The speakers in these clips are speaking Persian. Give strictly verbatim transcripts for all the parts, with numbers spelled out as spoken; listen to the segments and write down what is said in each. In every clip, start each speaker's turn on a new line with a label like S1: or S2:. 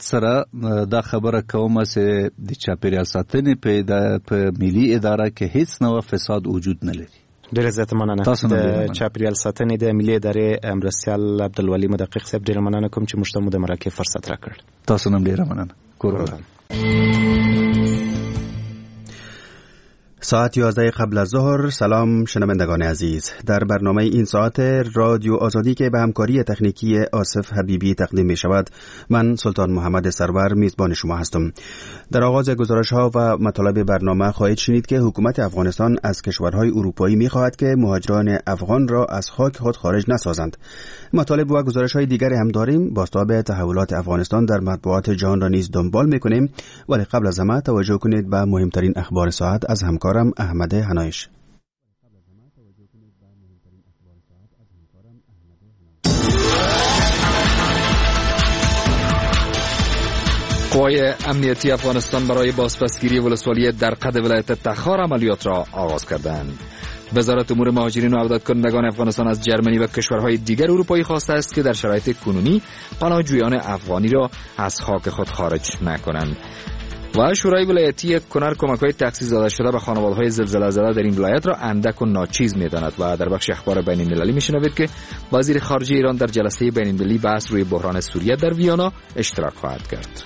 S1: سره دا خبره کومه چې د چاپیریال ساتنې په ملي اداره کې هیڅ نوع فساد وجود نه لري.
S2: ډېر زیات مننه. د چاپیریال ساتنې د ملي ادارې مرستیال عبدالولي مدقق صاحب ډېر مننه کوم چې موږ ته مو د مرکې فرصت راکړ.
S1: تاسو هم ډېر مننه. کورونه
S3: ساعت یازده قبل از ظهر. سلام شنوندگان عزیز، در برنامه این ساعت رادیو آزادی که به همکاری تکنیکی آصف حبیبی تقدیم می شود، من سلطان محمد سرور میزبان شما هستم. در آغاز گزارش ها و مطالب برنامه خواهید شنید که حکومت افغانستان از کشورهای اروپایی می خواهد که مهاجران افغان را از خاک خود خارج نسازند. مطالب و گزارش های دیگری هم داریم. بازتاب تحولات افغانستان در مطبوعات جهان را نیز دنبال می کنیم، ولی قبل از همه توجه کنید به مهمترین اخبار ساعت از همکار احمد هنایش.
S4: قوای امنیتی افغانستان برای بازپسگیری ولسوالی درقد ولایت تخار عملیات را آغاز کردند. وزارت امور مهاجرین و عودت کنندگان افغانستان از جرمنی و کشورهای دیگر اروپایی خواسته است که در شرایط کنونی پناهجویان افغانی را از خاک خود خارج نکنند. و شورای ولایتی کنر کمک‌های تخصیص داده شده به خانواده‌های زلزله زده در این ولایت را اندک و ناچیز می‌داند. و در بخش اخبار بین‌المللی می‌شنوید که وزیر خارجه ایران در جلسه بین‌المللی بحث روی بحران سوریه در ویانا اشتراک خواهد کرد.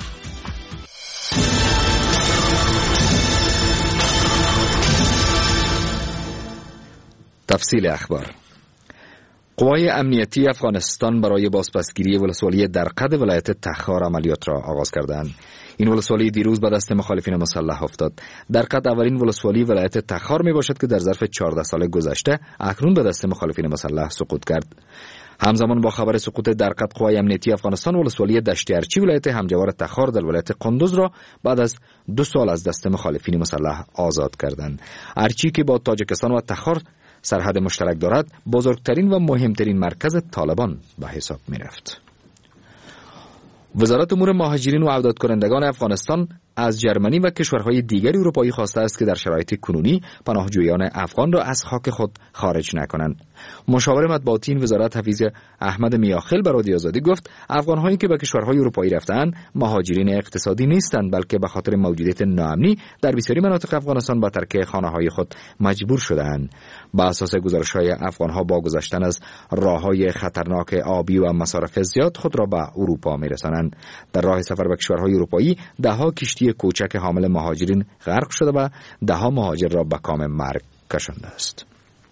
S4: تفصیل اخبار. قوای امنیتی افغانستان برای بازپسگیری ولسوالی درقد ولایت تخار عملیات را آغاز کردند. این ولسوالی دیروز به دست مخالفین مسلح افتاد. درقد اولین ولسوالی ولایت تخار می باشد که در ظرف چهارده سال گذشته اکنون به دست مخالفین مسلح سقوط کرد. همزمان با خبر سقوط درقد، قوای امنیتی افغانستان ولسوالی دشت ارچی ولایت همجوار تخار در ولایت قندوز را بعد از دو سال از دست مخالفین مسلح آزاد کردند. ارچی که با تاجیکستان و تخار سرحد مشترک دارد، بزرگترین و مهمترین مرکز طالبان به حساب می رفت. وزارت امور مهاجرین و عودت کنندگان افغانستان از جرمنی و کشورهای دیگر اروپایی خواسته است که در شرایط کنونی پناهجویان افغان را از خاک خود خارج نکنند. مشاور مطبوعاتی این وزارت حفیظ احمد میاخیل به رادیو آزادی گفت افغان‌هایی که به کشورهای اروپایی رفتند مهاجرین اقتصادی نیستند، بلکه به خاطر موجودیت ناامنی در بسیاری مناطق افغانستان به ترک خانه‌های خود مجبور شده‌اند. بر اساس گزارش‌های افغان‌ها با گذشتن از راه‌های خطرناک آبی و مصارف زیاد خود را به اروپا می‌رسانند. در راه سفر به کشورهای اروپایی ده‌ها کشتی کوچک حامل مهاجرین غرق شده و ده‌ها مهاجر را به کام مرگ کشانده است.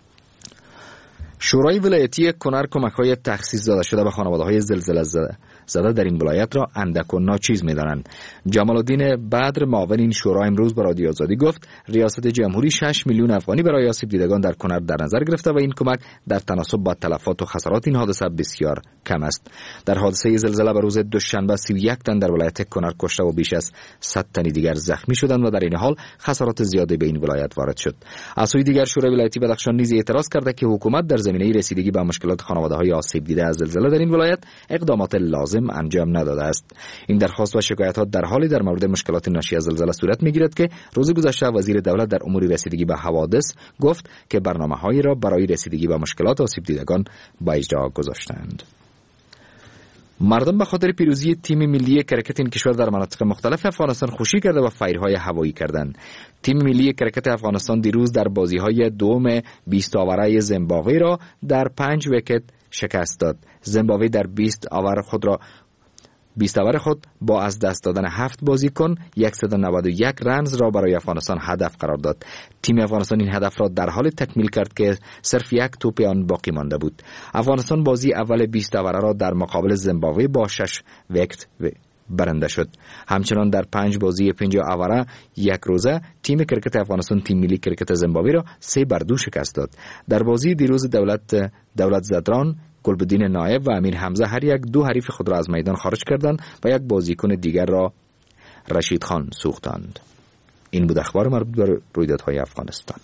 S4: شورای ولایتی کنر کمک‌های تخصیص داده شده به خانواده‌های زلزله زده زده در این ولایت را اندک و ناچیز می‌دانند. جمال الدین بدر معاون این شورا امروز به رادیو آزادی گفت ریاست جمهوری شش میلیون افغانی برای آسیب دیدگان در کنر در نظر گرفته و این کمک در تناسب با تلفات و خسارات این حادثه بسیار کم است. در حادثه زلزله به روز دوشنبه سی و یک تن در ولایت کنر کشته و بیش از صد تن دیگر زخمی شدند و در این حال خسارات زیادی به این ولایت وارد شد. از سوی دیگر شورای ولایتی بدخشان نیز اعتراض کرده که حکومت در زمینه رسیدگی به مشکلات خانواده‌های آسیب دیده از زلزله در این ولایت اقدامات لازم انجام نداده است. این درخواست و شکایت‌ها در حالی در مورد مشکلات ناشی از زلزله صورت می‌گیرد که روز گذشته وزیر دولت در امور رسیدگی به حوادث گفت که برنامه‌هایی را برای رسیدگی به مشکلات آسیب دیدگان به اجرا گذاشتند. مردم به خاطر پیروزی تیم ملی کرکت این کشور در مناطق مختلف افغانستان خوشی کرده و فیرهای هوایی کردند. تیم ملی کرکت افغانستان دیروز در بازی‌های دوم بیست آوره زیمبابوه را در پنج ویکت شکست داد. زیمبابوه در بیست آور خود را بیست آور خود با از دست دادن هفت بازیکن صد و نود و یک رنز را برای افغانستان هدف قرار داد. تیم افغانستان این هدف را در حال تکمیل کرد که صرف یک توپ آن باقی مانده بود. افغانستان بازی اول بیست آوره را در مقابل زیمبابوه با شش ویکت برنده شد. همچنان در پنج بازی پنجاه آوره یک روزه تیم کرکت افغانستان تیم ملی کرکت زیمبابوه را سه بر دو شکست داد. در بازی دیروز دولت دولت زدران، گلبدین نایب و امیر حمزه هر یک دو حریف خود را از میدان خارج کردند و یک بازیکن دیگر را رشید خان سوختند. این بود اخبار مربوط به رویدادهای افغانستان.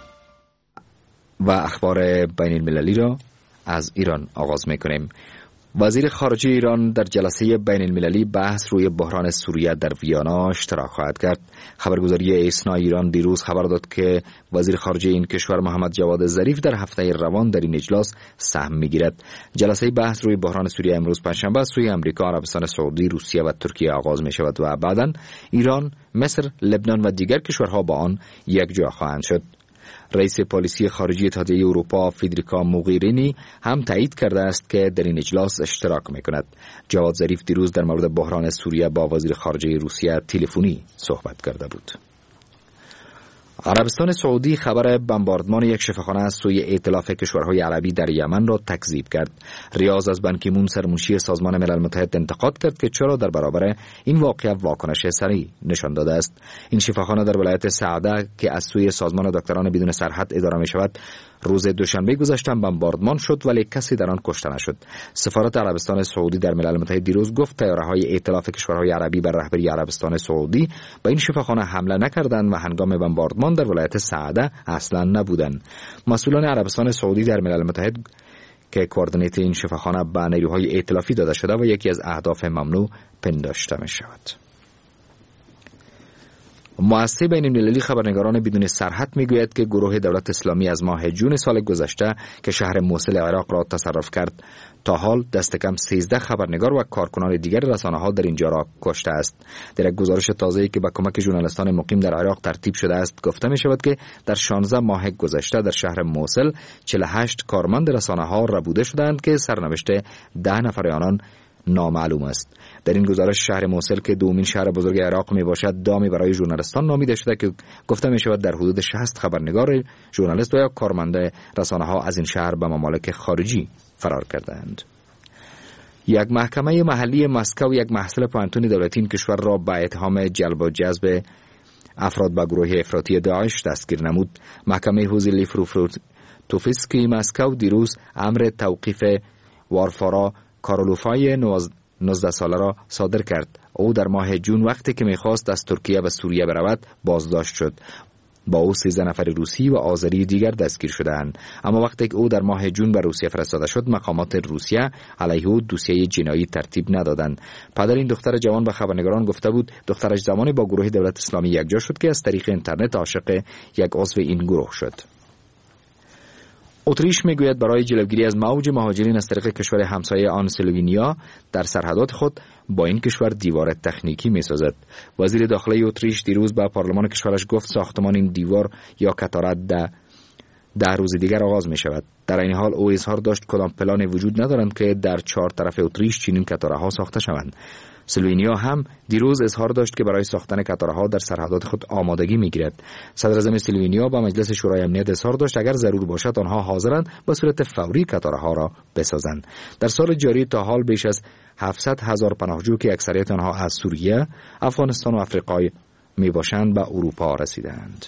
S4: و اخبار بین المللی را از ایران آغاز میکنیم. وزیر خارجه ایران در جلسه بین المللی بحث روی بحران سوریه در ویانا اشتراک خواهد کرد. خبرگزاری اسنا ایران دیروز خبر داد که وزیر خارجه این کشور محمد جواد ظریف در هفته روان در این اجلاس سهم می‌گیرد. جلسه بحث روی بحران سوریه امروز پنجشنبه از سوی آمریکا، عربستان سعودی، روسیه و ترکیه آغاز می‌شود و بعداً ایران، مصر، لبنان و دیگر کشورها با آن یک جا خواهند شد. رئیس پالیسی خارجی اتحادیه اروپا فیدریکا موغیرینی هم تایید کرده است که در این اجلاس اشتراک می‌کند. جواد ظریف دیروز در مورد بحران سوریه با وزیر خارجه روسیه تلفنی صحبت کرده بود. عربستان سعودی خبر بمباردمان یک شفاخانه از سوی ائتلاف کشورهای عربی در یمن را تکذیب کرد. ریاض از بان کی مون سرمنشی سازمان ملل متحد انتقاد کرد که چرا در برابر این واقعه واکنش سریع نشان داده است. این شفاخانه در ولایت سعده که از سوی سازمان دکتران بدون سرحد اداره می شود روز دوشنبه گذشته بمباردمان شد ولی کسی در آن کشته نشد. سفارت عربستان سعودی در ملل متحد دیروز گفت طیاره‌های ائتلاف کشورهای عربی بر رهبری عربستان سعودی به این شفاخانه حمله نکردند و هنگام بمباردمان در ولایت سعده اصلا نبودند. مسئولان عربستان سعودی در ملل متحد که کوردینیت این شفاخانه به نیروهای ائتلافی داده شده و یکی از اهداف ممنوع پنداشته می شود. مؤسسه بین المللی خبرنگاران بدون سرحد میگوید که گروه دولت اسلامی از ماه جون سال گذشته که شهر موصل عراق را تصرف کرد تا حال دست کم سیزده خبرنگار و کارکنان دیگر رسانه‌ها در اینجا را کشته است. در یک گزارش تازه‌ای که با کمک ژورنالیستان مقیم در عراق ترتیب شده است گفته می شود که در شانزده ماه گذشته در شهر موصل چهل و هشت کارمند رسانه‌ها ربوده شدند که سرنوشت ده نفر آنان نامعلوم است. در این گزارش شهر موصل که دومین شهر بزرگ عراق می باشد دامی برای ژورنالیستان نامیده شده که گفته می شود در حدود شصت خبرنگار، ژورنالیست و یا کارمند رسانه ها از این شهر به ممالک خارجی فرار کردند. یک محکمه محلی مسکو یک محصل پانتون دولتی این کشور را به اتهام جلب و جذب افراد به گروه افراطی داعش دستگیر نمود. محکمه حوزه لیفروتوفسکی مسکو دیروز امر توقیف وارفارا کارولوفای نوزده ساله را صادر کرد. او در ماه جون وقتی که میخواست از ترکیه و سوریه برود بازداشت شد. با او سیزده نفر روسی و آذری دیگر دستگیر شدند. اما وقتی که او در ماه جون به روسیه فرستاده شد مقامات روسیه علیه او دوسیه جنایی ترتیب ندادند. پدر این دختر جوان به خبرنگاران گفته بود دخترش زمانی با گروه دولت اسلامی یکجا شد که از طریق اینترنت عاشق یک عضو این گروه شد. اتریش میگوید برای جلوگیری از موج مهاجرین از طریق کشور همسایه آن اسلوونیا در سرحدات خود با این کشور دیوار تکنیکی میسازد. وزیر داخلی اتریش دیروز به پارلمان کشورش گفت ساختمان این دیوار یا کتارت ده ده روز دیگر آغاز می شود. در این حال او اظهار داشت کدام پلانی وجود ندارند که در چهار طرف اتریش چنین کتاره ها ساخته شوند. سلوینیا هم دیروز اظهار داشت که برای ساختن کتاره ها در سرحدات خود آمادگی میگیرد. صدر اعظم سلوینیا با مجلس شورای امنیت اظهار داشت اگر ضرور باشد آنها حاضرند به صورت فوری کتاره ها را بسازند. در سال جاری تا حال بیش از هفتصد هزار پناهجو که اکثریت آنها از سوریه، افغانستان و آفریقای می باشند به اروپا رسیدند.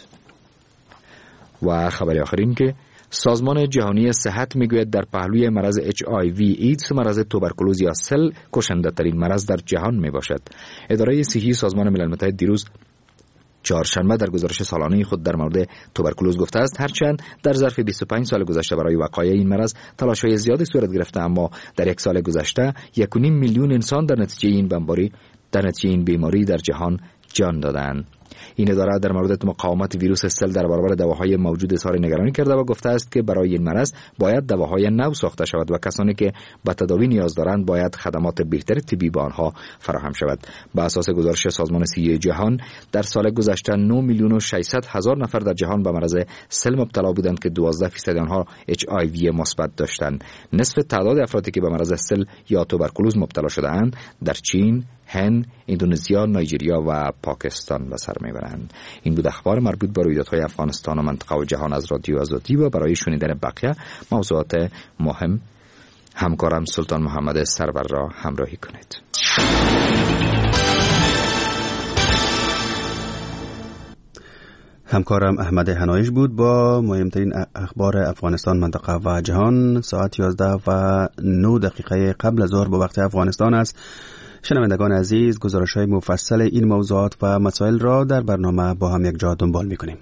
S4: و خبر آخرین که سازمان جهانی صحت میگوید در پهلوی مرض اچ آی وی ایدز مرض توبرکولوز یا سل کشنده ترین مرض در جهان می باشد. اداره صحی سازمان ملل متحد دیروز چهارشنبه در گزارش سالانه خود در مورد توبرکولوز گفته است هرچند در ظرف بیست و پنج سال گذشته برای وقایع این مرض تلاش‌های زیادی صورت گرفته اما در یک سال گذشته یک و نیم میلیون انسان در نتیجه این بیماری در نتیجه این بیماری در جهان جان دادند. این اداره در مورد مقاومت ویروس سل در برابر دواهای موجود اظهار نگرانی کرده و گفته است که برای این مرض باید دواهای نو ساخته شود و کسانی که به تداوی نیاز دارند باید خدمات بهتر طبی به آنها فراهم شود. بر اساس گزارش سازمان صحی جهان در سال گذشته نه میلیون و ششصد هزار نفر در جهان به مرض سل مبتلا بودند که دوازده درصد آنها اچ آی وی مثبت داشتند. نصف تعداد افرادی که به مرض سل یا توبرکولوز مبتلا شده‌اند در چین، هند، اندونزیا، نایجریا و پاکستان به سر میبرند. این بود اخبار مربوط به رویدادهای افغانستان و منطقه و جهان از رادیو آزادی و برای شنیدن بقیه موضوعات مهم همکارم سلطان محمد سرور را همراهی کنید.
S3: همکارم احمد هنایش بود با مهمترین اخبار افغانستان، منطقه و جهان. ساعت یازده و نه دقیقه قبل از ظهر به وقت افغانستان است. شنوندگان عزیز، گزارش‌های مفصل این موضوعات و مسائل را در برنامه با هم یک جا دنبال می‌کنیم.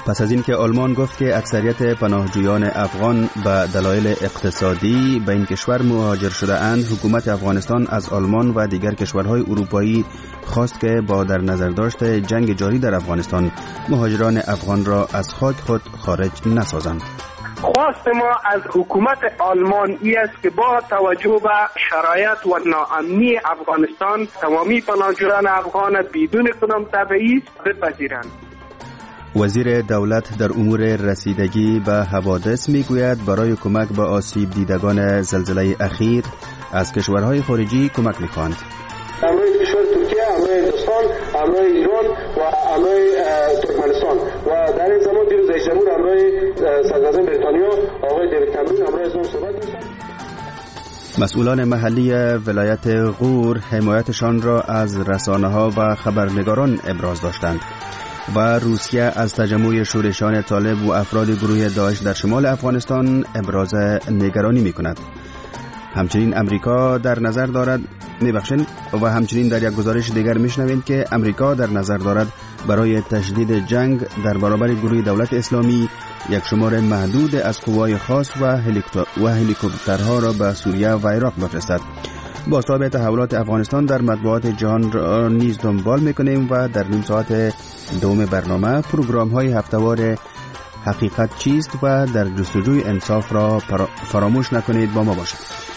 S3: پس از اینکه آلمان گفت که اکثریت پناهجویان افغان به دلایل اقتصادی به این کشور مهاجر شده اند، حکومت افغانستان از آلمان و دیگر کشورهای اروپایی خواست که با در نظر داشت جنگ جاری در افغانستان مهاجران افغان را از خاک خود خارج نسازند.
S5: خواست ما از حکومت آلمان ای است که با توجه به شرایط و ناامنی افغانستان تمامی پناهجویان افغان بدون کدام تبعیض بپذیرند.
S3: وزیر دولت در امور رسیدگی به حوادث میگوید برای کمک به آسیب دیدگان زلزله اخیر از کشورهای خارجی کمک میخواهند.
S6: همراه کشور ترکیه، همراه هندوستان، همراه ایران و همراه ترکمنستان و در این زمان دیروز رئیس جمهور همراه صدراعظم بریتانیا آقای دیوید کامرون همراه از اون صحبت داشتند.
S3: مسئولان محلی ولایت غور حمایتشان را از رسانه‌ها و خبرنگاران ابراز داشتند و روسیه از تجمع شورشیان طالب و افراد گروه داعش در شمال افغانستان ابراز نگرانی می‌کند. همچنین امریکا در نظر دارد میبخشید و همچنین در یک گزارش دیگر میشنوید که امریکا در نظر دارد برای تشدید جنگ در برابر گروه دولت اسلامی یک شمار محدود از قوای خاص و هلیکوپترها را به سوریه و عراق بفرستد. با تابع تحولات افغانستان در مطبوعات جهان را نیز دنبال میکنیم و در نیم ساعت دوم برنامه پروگرام های هفته‌وار حقیقت چیست و در جستجوی انصاف را فراموش نکنید با ما باشید.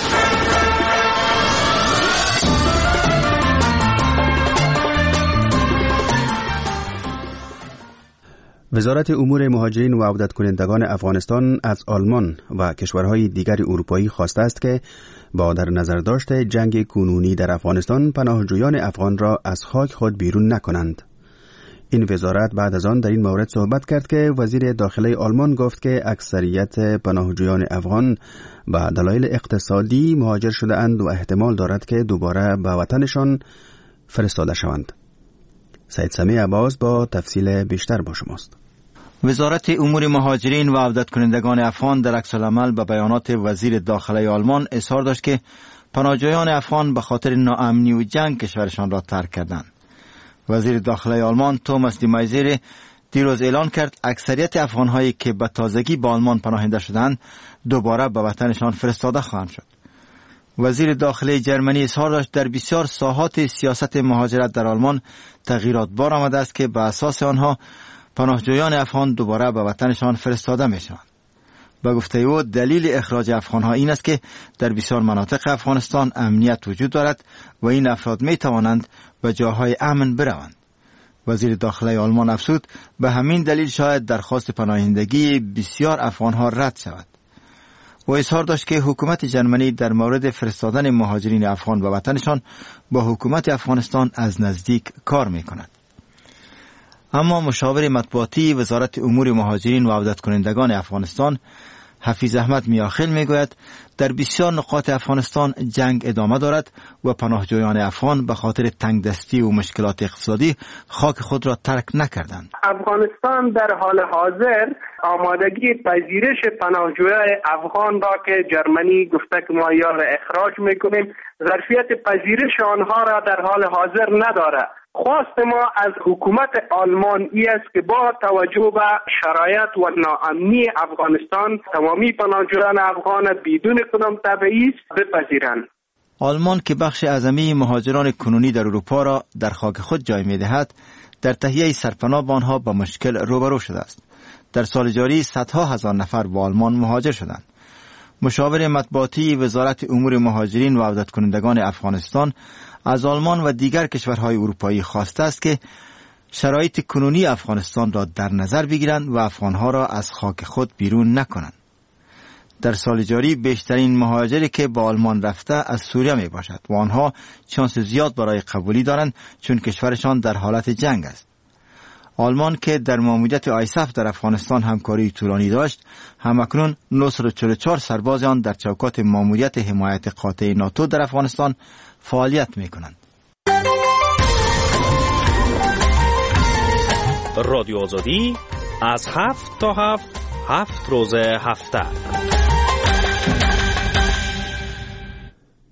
S3: وزارت امور مهاجرین و عودت کنندگان افغانستان از آلمان و کشورهای دیگر اروپایی خواسته است که با در نظر داشت جنگ کنونی در افغانستان پناهجویان افغان را از خاک خود بیرون نکنند. این وزارت بعد از آن در این مورد صحبت کرد که وزیر داخله آلمان گفت که اکثریت پناهجویان افغان به دلایل اقتصادی مهاجر شده اند و احتمال دارد که دوباره به وطنشان فرستاده شوند. سید سمیع عباس با تفصیل بیشتر با شماست.
S1: وزارت امور مهاجرین و عودت کنندگان افغان در عکس‌العمل به بیانات وزیر داخله آلمان اظهار داشت که پناهجویان افغان به خاطر ناامنی و جنگ کشورشان را ترک کردند. وزیر داخله آلمان توماس دی مایزر دیروز اعلان کرد اکثریت افغان‌هایی که به تازگی به آلمان پناهنده شدند دوباره به وطنشان فرستاده خواهند شد. وزیر داخله جرمنی اظهار داشت در بسیار ساحات سیاست مهاجرت در آلمان تغییرات بار آمده است که به اساس آنها پناهجویان افغان دوباره به وطنشان فرستاده می شوند. به گفته او دلیل اخراج افغانها این است که در بسیار مناطق افغانستان امنیت وجود دارد و این افراد می توانند به جاهای امن بروند. وزیر داخله آلمان افزود به همین دلیل شاید درخواست پناهندگی بسیار افغانها رد شود. و اظهار داشت که حکومت جرمنی در مورد فرستادن مهاجرین افغان به وطنشان با حکومت افغانستان از نزدیک کار می کند. اما مشاور مطبوعاتی وزارت امور مهاجرین و عودت کنندگان افغانستان حفیظ احمد میاخیل میگوید در بسیار نقاط افغانستان جنگ ادامه دارد و پناهجویان افغان به خاطر تنگدستی و مشکلات اقتصادی خاک خود را ترک نکردند.
S5: افغانستان در حال حاضر آمادگی پذیرش پناهجویان افغان را که جرمنی گفته که ما یا اخراج میکنیم ظرفیت پذیرش آنها را در حال حاضر ندارد. خواست ما از حکومت آلمان ای است که با توجه به شرایط و ناامنی افغانستان تمامی پناهجویان افغان بدون کدام تبعیض بپذیرند.
S1: آلمان که بخش اعظمی مهاجران کنونی در اروپا را در خاک خود جای می‌دهد، در تهیه سرپناه به آنها با مشکل روبرو شده است. در سال جاری صدها هزار نفر به آلمان مهاجر شدند. مشاور مطبوعاتی وزارت امور مهاجرین و عودت کنندگان افغانستان از آلمان و دیگر کشورهای اروپایی خواسته است که شرایط کنونی افغانستان را در نظر بگیرند و افغانها را از خاک خود بیرون نکنند. در سال جاری بیشترین مهاجری که به آلمان رفته از سوریه می باشد و آنها شانس زیاد برای قبولی دارند چون کشورشان در حالت جنگ است. آلمان که در ماموریت آیساف در افغانستان همکاری طولانی داشت، همکنون نهصد و چهل و چهار سرباز آن در چوکات ماموریت حمایت قاطع ناتو در افغانستان فعالیت می کنند.
S7: رادیو آزادی از هفت تا هفت هفت روز هفته.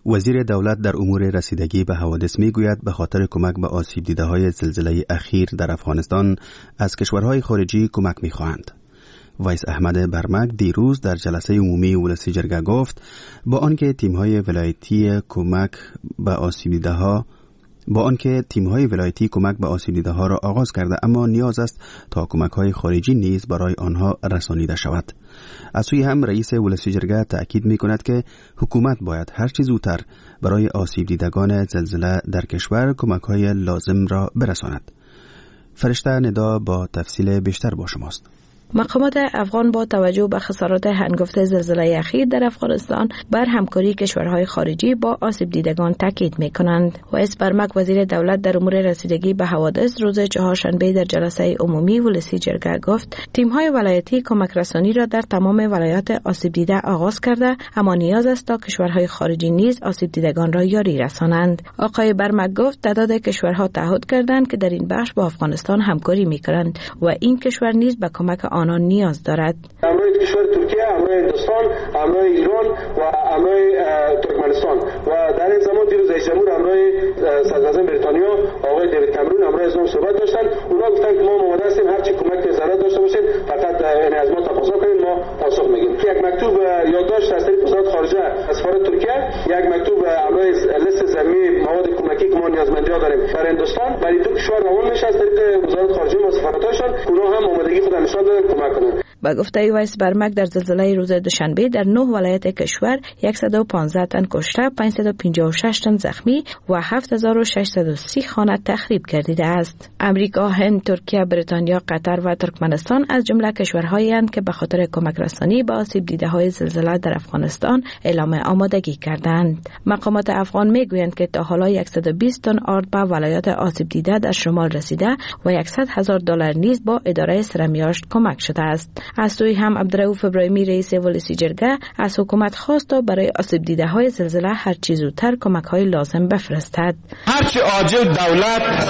S3: وزیر دولت در امور رسیدگی به حوادث میگوید به خاطر کمک به آسیب دیده های زلزله اخیر در افغانستان از کشورهای خارجی کمک میخواهند. ویس احمد برمک دیروز در جلسه عمومی ولسی جرگه گفت با آنکه تیم‌های ولایتی کمک به آسیب دیده ها با آنکه تیم‌های ولایتی کمک به آسیب دیده ها را آغاز کرده، اما نیاز است تا کمک‌های خارجی نیز برای آنها رسانیده شود. از سوی هم رئیس ولسی جرگه تأکید می‌کند که حکومت باید هر چه زودتر برای آسیب دیدگان زلزله در کشور کمک‌های لازم را برساند. فرشته ندا با تفصیل بیشتر با شماست.
S8: مقامات افغان با توجه به خسارات هنگفت زلزله اخیر در افغانستان بر همکاری کشورهای خارجی با آسیب دیدگان تاکید می‌کنند. ویس برمک وزیر دولت در امور رسیدگی به حوادث روز چهارشنبه در جلسه عمومی ولسی جرگه گفت تیم‌های ولایتی کمک رسانی را در تمام ولایات آسیب دیده آغاز کرده، اما نیاز است تا کشورهای خارجی نیز آسیب دیدگان را یاری رسانند. آقای برمک گفت تعداد کشورها تعهد کردند که در این بخش با افغانستان همکاری می‌کنند و این کشور نیز به کمک آنان نیاز دارد.
S6: همراه کشور ترکیه، همراه هندوستان، همراه ایران و همراه ترکمنستان و در این زمان دیروز رئیس جمهور همراه صدراعظم بریتانیا آقای دیوید کامرون همراه از ما صحبت داشتن. اونا گفتن که ما آماده هستیم هر چی کمک ضرورت داشته باشین فقط یعنی از ما تقاضا کنین ما پاسخ میگیم. یک مکتوب یادداشت از طریق وزارت خارجه از سفارت ترکیه، یک مکتوب همراه لیست زمینی مواد کمکی که ما نیازمندی داریم در هندوستان برای دو کشور روان میشه از طریق وزارت خارجه و سفارتاشون. اونا هم آمادگی خود نشان دادن کمک کنن.
S8: با گفته ویس برمک در زلزله روز دوشنبه در نه ولایت کشور صد و پانزده تن کشته، پانصد و پنجاه و شش تن زخمی و هفت هزار و ششصد و سی خانه تخریب گردیده است. امریکا، هند، ترکیه، بریتانیا، قطر و ترکمنستان از جمله کشورهایی اند که به خاطر کمک رسانی به آسیب دیده های زلزله در افغانستان اعلام آمادگی کردند. مقامات افغان میگویند که تا حالا صد و بیست تن آرد به ولایات آسیب دیده در شمال رسیده و صد هزار دلار نیز با اداره سرمیاشت کمک شده است. از سوی هم عبدالرؤوف ابراهیمی رئیس ولسی جرگه از حکومت خواست تا برای آسیب دیده های زلزله هر چه زودتر کمک های لازم بفرستد.
S9: هر چه عاجل دولت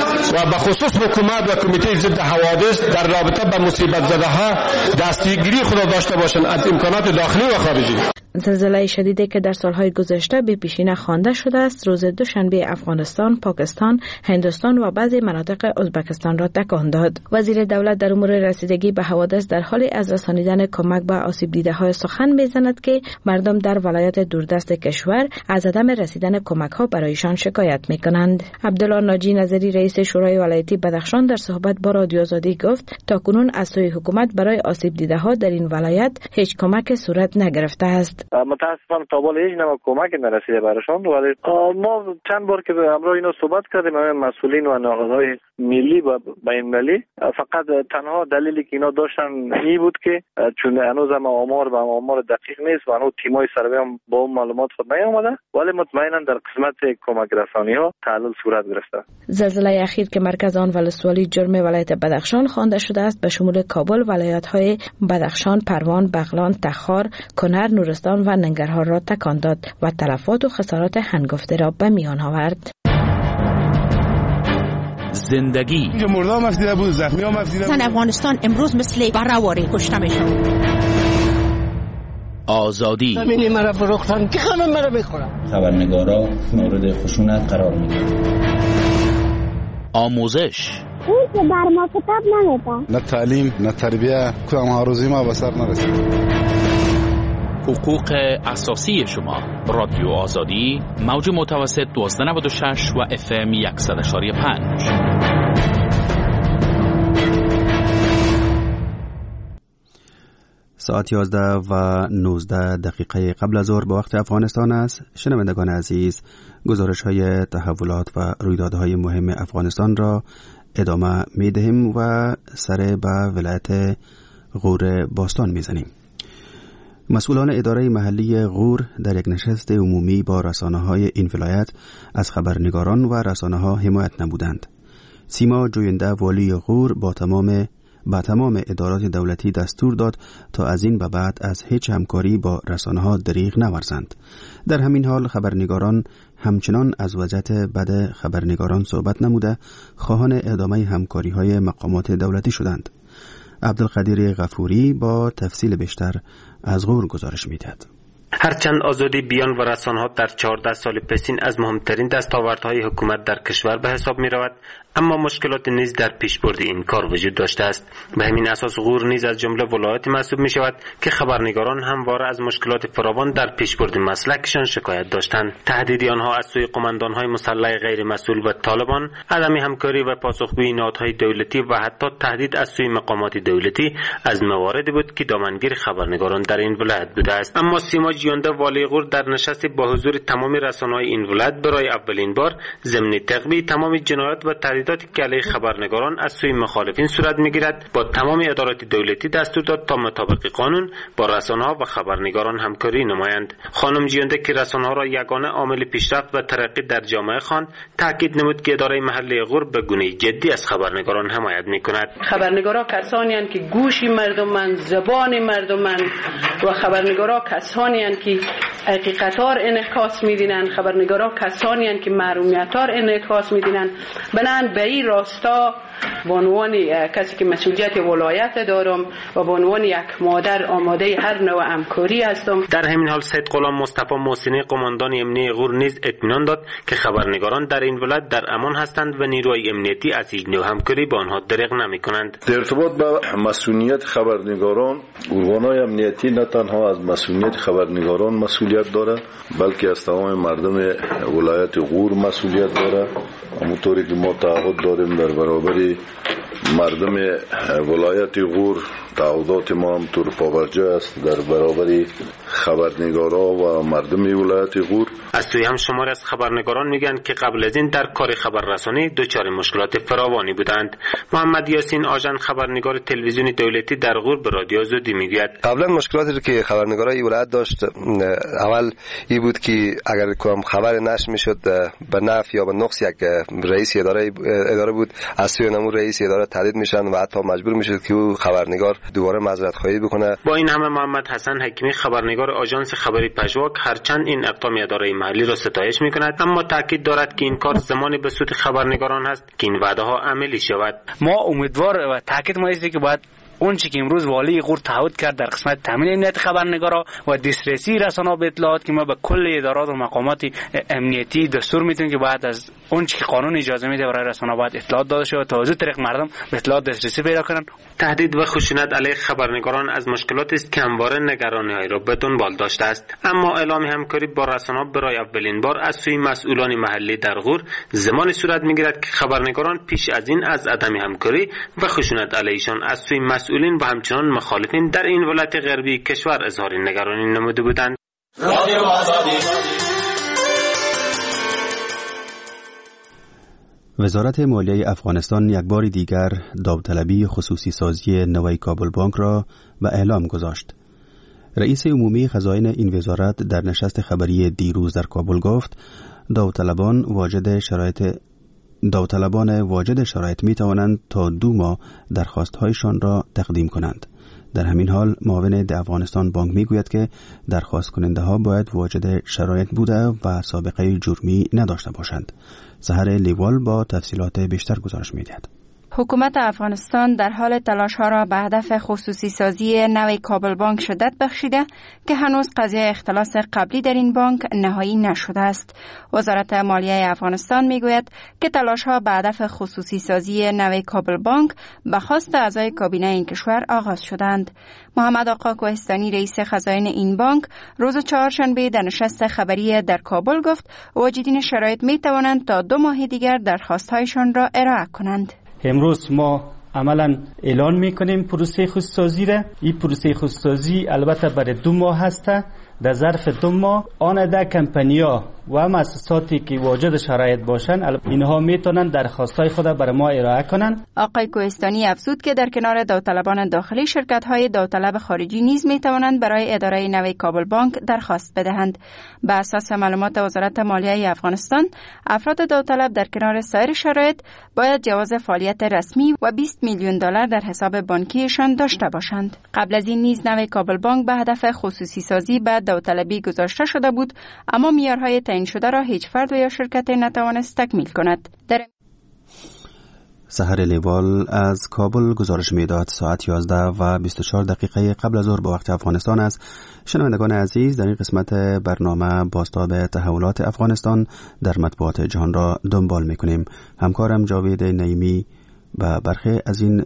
S9: و به خصوص حکومت و کمیته ضد حوادث در رابطه با مصیبت زده ها دستگیری خود داشته باشند از امکانات داخلی و خارجی.
S8: زلزله شدیدی که در سالهای گذشته به پیشینه خوانده شده است روز دوشنبه افغانستان، پاکستان، هندوستان و بعضی مناطق ازبکستان را تکان داد. وزیر دولت در امور رسیدگی به حوادث در حال از رسانیدن کمک به آسیب دیده های سخن میزند که مردم در ولایات دوردست کشور از عدم رسیدن کمک ها برایشان شکایت میکنند. عبدالله ناجی نظری رئیس شورای ولایتی بدخشان در صحبت با رادیو آزادی گفت تاکنون از سوی حکومت برای آسیب دیده ها در این ولایت هیچ کمک صورت نگرفته است.
S10: متاسفانه تا بالا هیچ نوع کمک نرسیده براشون، ولی ما چند بار که همراه اینا صحبت کردیم همه مسئولین و نهادهای ملی و بین‌المللی، فقط تنها دلیلی که اینا داشتن این بود که چون هنوز هم آمار و آمار دقیق نیست و هنوز تیمای سروی هم با اون معلومات خود نیامده، ولی مطمئنا در قسمت کمک رسانی ها تعلل صورت گرفته.
S8: زلزله اخیر که مرکز آن ولسوالی جرم ولایت بدخشان خوانده شده است به شمول کابل، ولایت‌های بدخشان، پروان، بغلان، تخار، کنر، نورستان و ننگرهار را تکان داد و تلفات و خسارات هنگفته را به میان آورد.
S7: زندگی
S11: مردم مفیده بود، زخمی ها مفیده بود.
S12: افغانستان امروز مثل برهواری کشته میشن.
S7: آزادی
S13: زمینی مرا فروختن که همه مرا میخورن.
S14: خبرنگارا مورد خشونت قرار میگیرن.
S7: آموزش
S15: اون که بر ما کتاب نمیده.
S11: نه تعلیم نه تربیه کدام هاروزی ما به سر نرسید.
S7: حقوق اساسی شما. رادیو آزادی موج متوسط دوازده نود و شش و اف ام صد و پنج.
S3: ساعت یازده و نوزده دقیقه قبل از ظهر به وقت افغانستان است. شنوندگان عزیز، گزارش های تحولات و رویدادهای مهم افغانستان را ادامه می دهیم و سر به ولایت غور باستان می زنیم. مسئولان اداره محلی غور در یک نشست عمومی با رسانه‌های این ولایت از خبرنگاران و رسانه‌ها حمایت نمودند. سیما جوینده والی غور با تمام با تمام ادارات دولتی دستور داد تا از این به بعد از هیچ همکاری با رسانه‌ها دریغ نورزند. در همین حال خبرنگاران همچنان از وضعیت بد خبرنگاران صحبت نموده خواهان ادامه همکاری‌های مقامات دولتی شدند. عبدالقدیر غفوری با تفصیل بیشتر از غور گزارش می‌دهد.
S16: هرچند آزادی بیان و رسانه‌ها در چهارده سال پیشین از مهمترین دستاوردهای حکومت در کشور به حساب می رود، اما مشکلات نیز در پیشبرد این کار وجود داشته است. به همین اساس غور نیز از جمله ولایاتی محسوب می شود که خبرنگاران همواره از مشکلات فراوان در پیشبرد مسلکشان شکایت داشتند. تهدید آنها از سوی قماندان‌های مسلح غیر مسئول و طالبان، عدم همکاری و پاسخگویی نهادهای دولتی و حتی تهدید از سوی مقامات دولتی از مواردی بود که دامنگیر خبرنگاران در این ولایت بوده است. اما سیما جیانده والی غور در نشستی با حضور تمام رسانه‌های این ولایت برای اولین بار ضمن تقویه تمام جنایات و تهدیداتی که علیه خبرنگاران از سوی مخالفین صورت می‌گیرد با تمام ادارات دولتی دستور داد تا مطابق قانون با رسانه‌ها و خبرنگاران همکاری نمایند. خانم جیانده که رسانه‌ها را یگانه عامل پیشرفت و ترقی در جامعه خواند، تاکید نمود که اداره محلی غور به گونه جدی از خبرنگاران حمایت می‌کند.
S17: خبرنگارا کسانی هستند که گوشی مردمند، زبان مردمند و خبرنگارا کسانی هستند که حقیقت‌ها انعکاس می‌دینند. خبرنگارا کسانی هستند که معلومات‌ها انعکاس می‌دینند. بنابراین به این راستا به عنوان کسی که مسئولیت ولایت دارم و به عنوان یک مادر آماده هر نوع همکاری هستم.
S16: در همین حال سید غلام مصطفی محسنی قماندان امنیتی غور نیز اطمینان داد که خبرنگاران در این ولایت در امان هستند و نیروی امنیتی از این نوع همکاری با آنها دریغ نمی‌کنند.
S18: در ارتباط با مسئولیت خبرنگاران، ارگان‌های امنیتی نه تنها از مسئولیت خبرنگاران مسئولیت دارند، بلکه از تمام مردم ولایت غور مسئولیت دارند. همونطوری که ما تعهد داریم در برابر مردم ولایت غور، تعهدات ما هم طور پابرجا است در برابر خبرنگارا و مردم ولایت غور.
S16: از سوی هم شمار از خبرنگاران میگن که قبل از این در کار خبررسانی دچار مشکلات فراوانی بودند. محمد یاسین آژان خبرنگار تلویزیونی دولتی در غور به رادیو آزادی میگوید
S19: قبلا مشکلاتی که خبرنگارای ولایت داشت، اول این بود که اگر کوم خبر نشر میشد به نفع یا به نقص یک رئیس اداره اداره بود، از سوی نمو رئیس اداره تهدید میشن و حتی مجبور میشد که او خبرنگار دوباره معذرت خواهی بکنه.
S16: با این همه محمد حسن حکیمی خبرنگار آژانس خبری پژواک هرچند این اقدام اداره محلی را ستایش میکند، اما تاکید دارد که این کار زمانی به سود خبرنگاران است که این وعده ها عملی شود.
S20: ما امیدوار و تاکید ما است که باید اون چی که امروز والی غور تعهد کرد در قسمت تامین امنیت خبرنگارا و دسترسی رسانه‌ها به اطلاعات که ما به کل ادارات و مقامات امنیتی دستور میدیم که بعد از اون چی که قانون اجازه میده برای رسانه‌ها باید اطلاعات داده شه تا از طریق مردم به اطلاعات دسترسی پیدا کنن.
S16: تهدید و خشونت علیه خبرنگاران از مشکلاتی است که همواره نگرانی‌های را به دنبال داشته است، اما اعلام همکاری با رسانه‌ها برای اولین بار از سوی مسئولان محلی در غور زمانی صورت میگیرد که خبرنگاران پیش از این از عدم همکاری و خشونت علیهشان از سوی مسئولین و همچنان مخالفین در این ولایت غربی کشور اظهار نگرانی نموده بودند. رادیو آزادی.
S3: وزارت مالیه افغانستان یک بار دیگر داوطلبی خصوصی سازی نوی کابل بانک را به اعلام گذاشت. رئیس عمومی خزائن این وزارت در نشست خبری دیروز در کابل گفت داوطلبان واجد شرایط داوطلبان واجد شرایط می توانند تا دو ماه درخواست‌هایشان را تقدیم کنند. در همین حال معاون د افغانستان بانک می گوید که درخواست کننده ها باید واجد شرایط بوده و سابقه جرمی نداشته باشند. سحر لیوال با تفصیلات بیشتر گزارش می دهد.
S21: حکومت افغانستان در حال تلاش ها را به هدف خصوصی سازی نوی کابل بانک شدت بخشیده که هنوز قضیه اختلاس قبلی در این بانک نهایی نشده است. وزارت مالیه افغانستان میگوید که تلاش ها به هدف خصوصی سازی نوی کابل بانک به خواست اعضای کابینه این کشور آغاز شدند. محمد آقا کوهستانی رئیس خزائن این بانک روز چهارشنبه در نشست خبری در کابل گفت واجدین شرایط می توانند تا دو ماه دیگر درخواست‌هایشان را ارائه کنند.
S22: امروز ما عملا اعلان میکنیم پروسه خودسازی را. این پروسه خودسازی البته برای دو ماه هسته. در ظرف دو ماه آن ده کمپانیا و مؤسساتی که واجد شرایط باشند اینها میتونن درخواستای خود برای ما ارائه کنن.
S21: آقای کوهستانی افزود که در کنار داوطلبان داخلی شرکت‌های داوطلب خارجی نیز میتوانند برای اداره نوی کابل بانک درخواست بدهند. به اساس معلومات وزارت مالیه افغانستان افراد داوطلب در کنار سایر شرایط باید جواز فعالیت رسمی و بیست میلیون دلار در حساب بانکیشان داشته باشند. قبل از این نیز نوی کابل بانک به هدف خصوصی سازی به داوطلبی گذاشته شده بود، اما معیارهای تعیین شده را هیچ فرد و یا شرکت نتوانست تکمیل کند. در
S3: سحر لیوال از کابل گزارش میداد. ساعت یازده و بیست و چهار دقیقه قبل از ظهر به وقت افغانستان است. شنوندگان عزیز، در این قسمت برنامه بازتاب تحولات افغانستان در مطبوعات جهان را دنبال میکنیم. همکارم جاوید نعیمی و برخی از این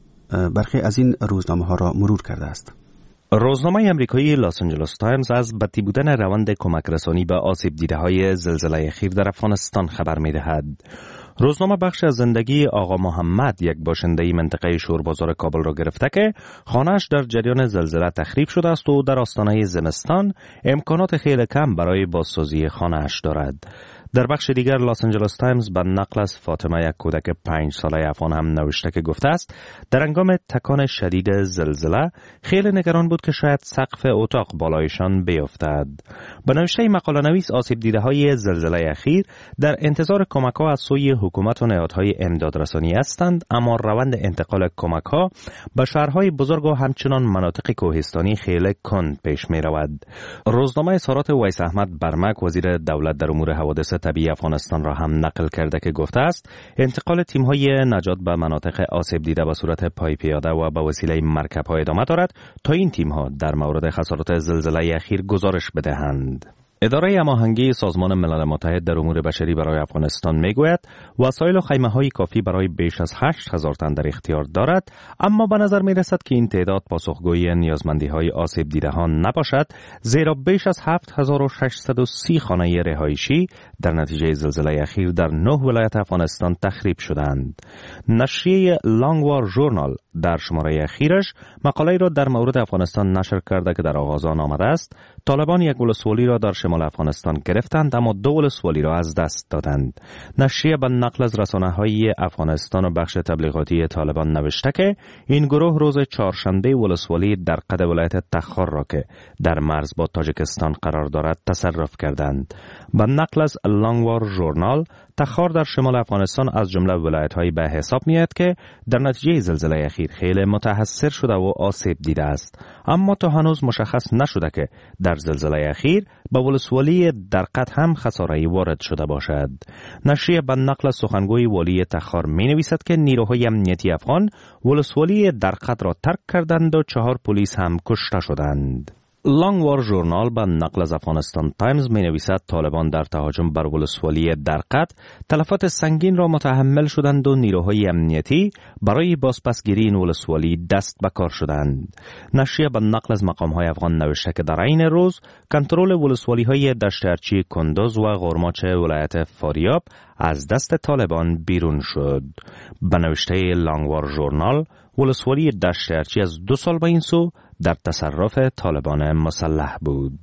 S3: برخی از این روزنامه ها را مرور کرده است.
S2: روزنامه امریکایی لاس آنجلس تایمز از بدی بودن روند کمک رسانی به آسیب دیده های زلزله اخیر در افغانستان خبر می دهد. روزنامه بخش از زندگی آقا محمد، یک باشنده منطقه شوربازار کابل را گرفته که خانه‌اش در جریان زلزله تخریب شده است و در آستانه زمستان امکانات خیلی کم برای بازسازی خانه‌اش دارد. در بخش دیگر لاس آنجلس تایمز به نقل از فاطمه، یک کودک پنج ساله افغان هم نوشته که گفته است در هنگام تکان شدید زلزله خیلی نگران بود که شاید سقف اتاق بالایشان بیفتد. به نوشته مقاله نویس، آسیب دیده های زلزله اخیر در انتظار کمک ها از سوی حکومت و نهادهای امدادرسانی هستند، اما روند انتقال کمک ها به شهرهای بزرگ و همچنان مناطق کوهستانی خیلی کند پیش می رود. روزنامه اظهارات ویس احمد برمک، وزیر دولت در امور حوادث طبیعی افغانستان را هم نقل کرده که گفته است انتقال تیم‌های نجات به مناطق آسیب دیده به صورت پای پیاده و به وسیله مرکب‌ها ادامه دارد تا این تیم‌ها در مورد خسارات زلزله اخیر گزارش بدهند. اداره هماهنگی سازمان ملل متحد در امور بشری برای افغانستان میگوید وسایل و خیمه‌های کافی برای بیش از هشت هزار تن در اختیار دارد، اما به نظر می‌رسد که این تعداد پاسخگوی نیازمندی‌های آسیب دیدهان نباشد، زیرا بیش از هفت هزار و ششصد و سی خانه رهایشی در نتیجه زلزله اخیر در نه ولایت افغانستان تخریب شدند. نشریه لانگوار ژورنال در شماره اخیرش مقاله‌ای را در مورد افغانستان نشر کرده که در آغاز آن آمده است طالبان یک ولسوالی را در شمال افغانستان گرفتند اما دو ولسوالی را از دست دادند. نشریه به نقل از رسانه‌های افغانستان و بخش تبلیغاتی طالبان نوشته که این گروه روز چهارشنبه ولسوالی در قد ولایت تخار را که در مرز با تاجیکستان قرار دارد تصرف کردند. به نقل از لانگوار ژورنال، تخار در شمال افغانستان از جمله ولایت‌هایی به حساب میاد که در نتیجه زلزله اخیر خیلی متاثر شده و آسیب دیده است، اما تا هنوز مشخص نشده که در زلزله اخیر به ولسوالی درقد هم خساره‌ای وارد شده باشد. نشریه به نقل از سخنگوی والی تخار می نویسد که نیروهای امنیتی افغان ولسوالی درقد را ترک کردند و چهار پلیس هم کشته شدند. لانگوار ژورنال به نقل از افغانستان تایمز می نویسد طالبان در تهاجم بر ولسوالی درقد تلفات سنگین را متحمل شدند و نیروهای امنیتی برای بازپسگیری این ولسوالی دست به کار شدند. نشریه به نقل از مقام‌های افغان نوشته که در این روز کنترل ولسوالی‌های دشت ارچی کندوز و غرماچ ولایت فاریاب از دست طالبان بیرون شد. به نوشته لانگوار ژورنال، ولسوالی دشت ارچی از دو سال به این سو در تصرف طالبان مسلح بود.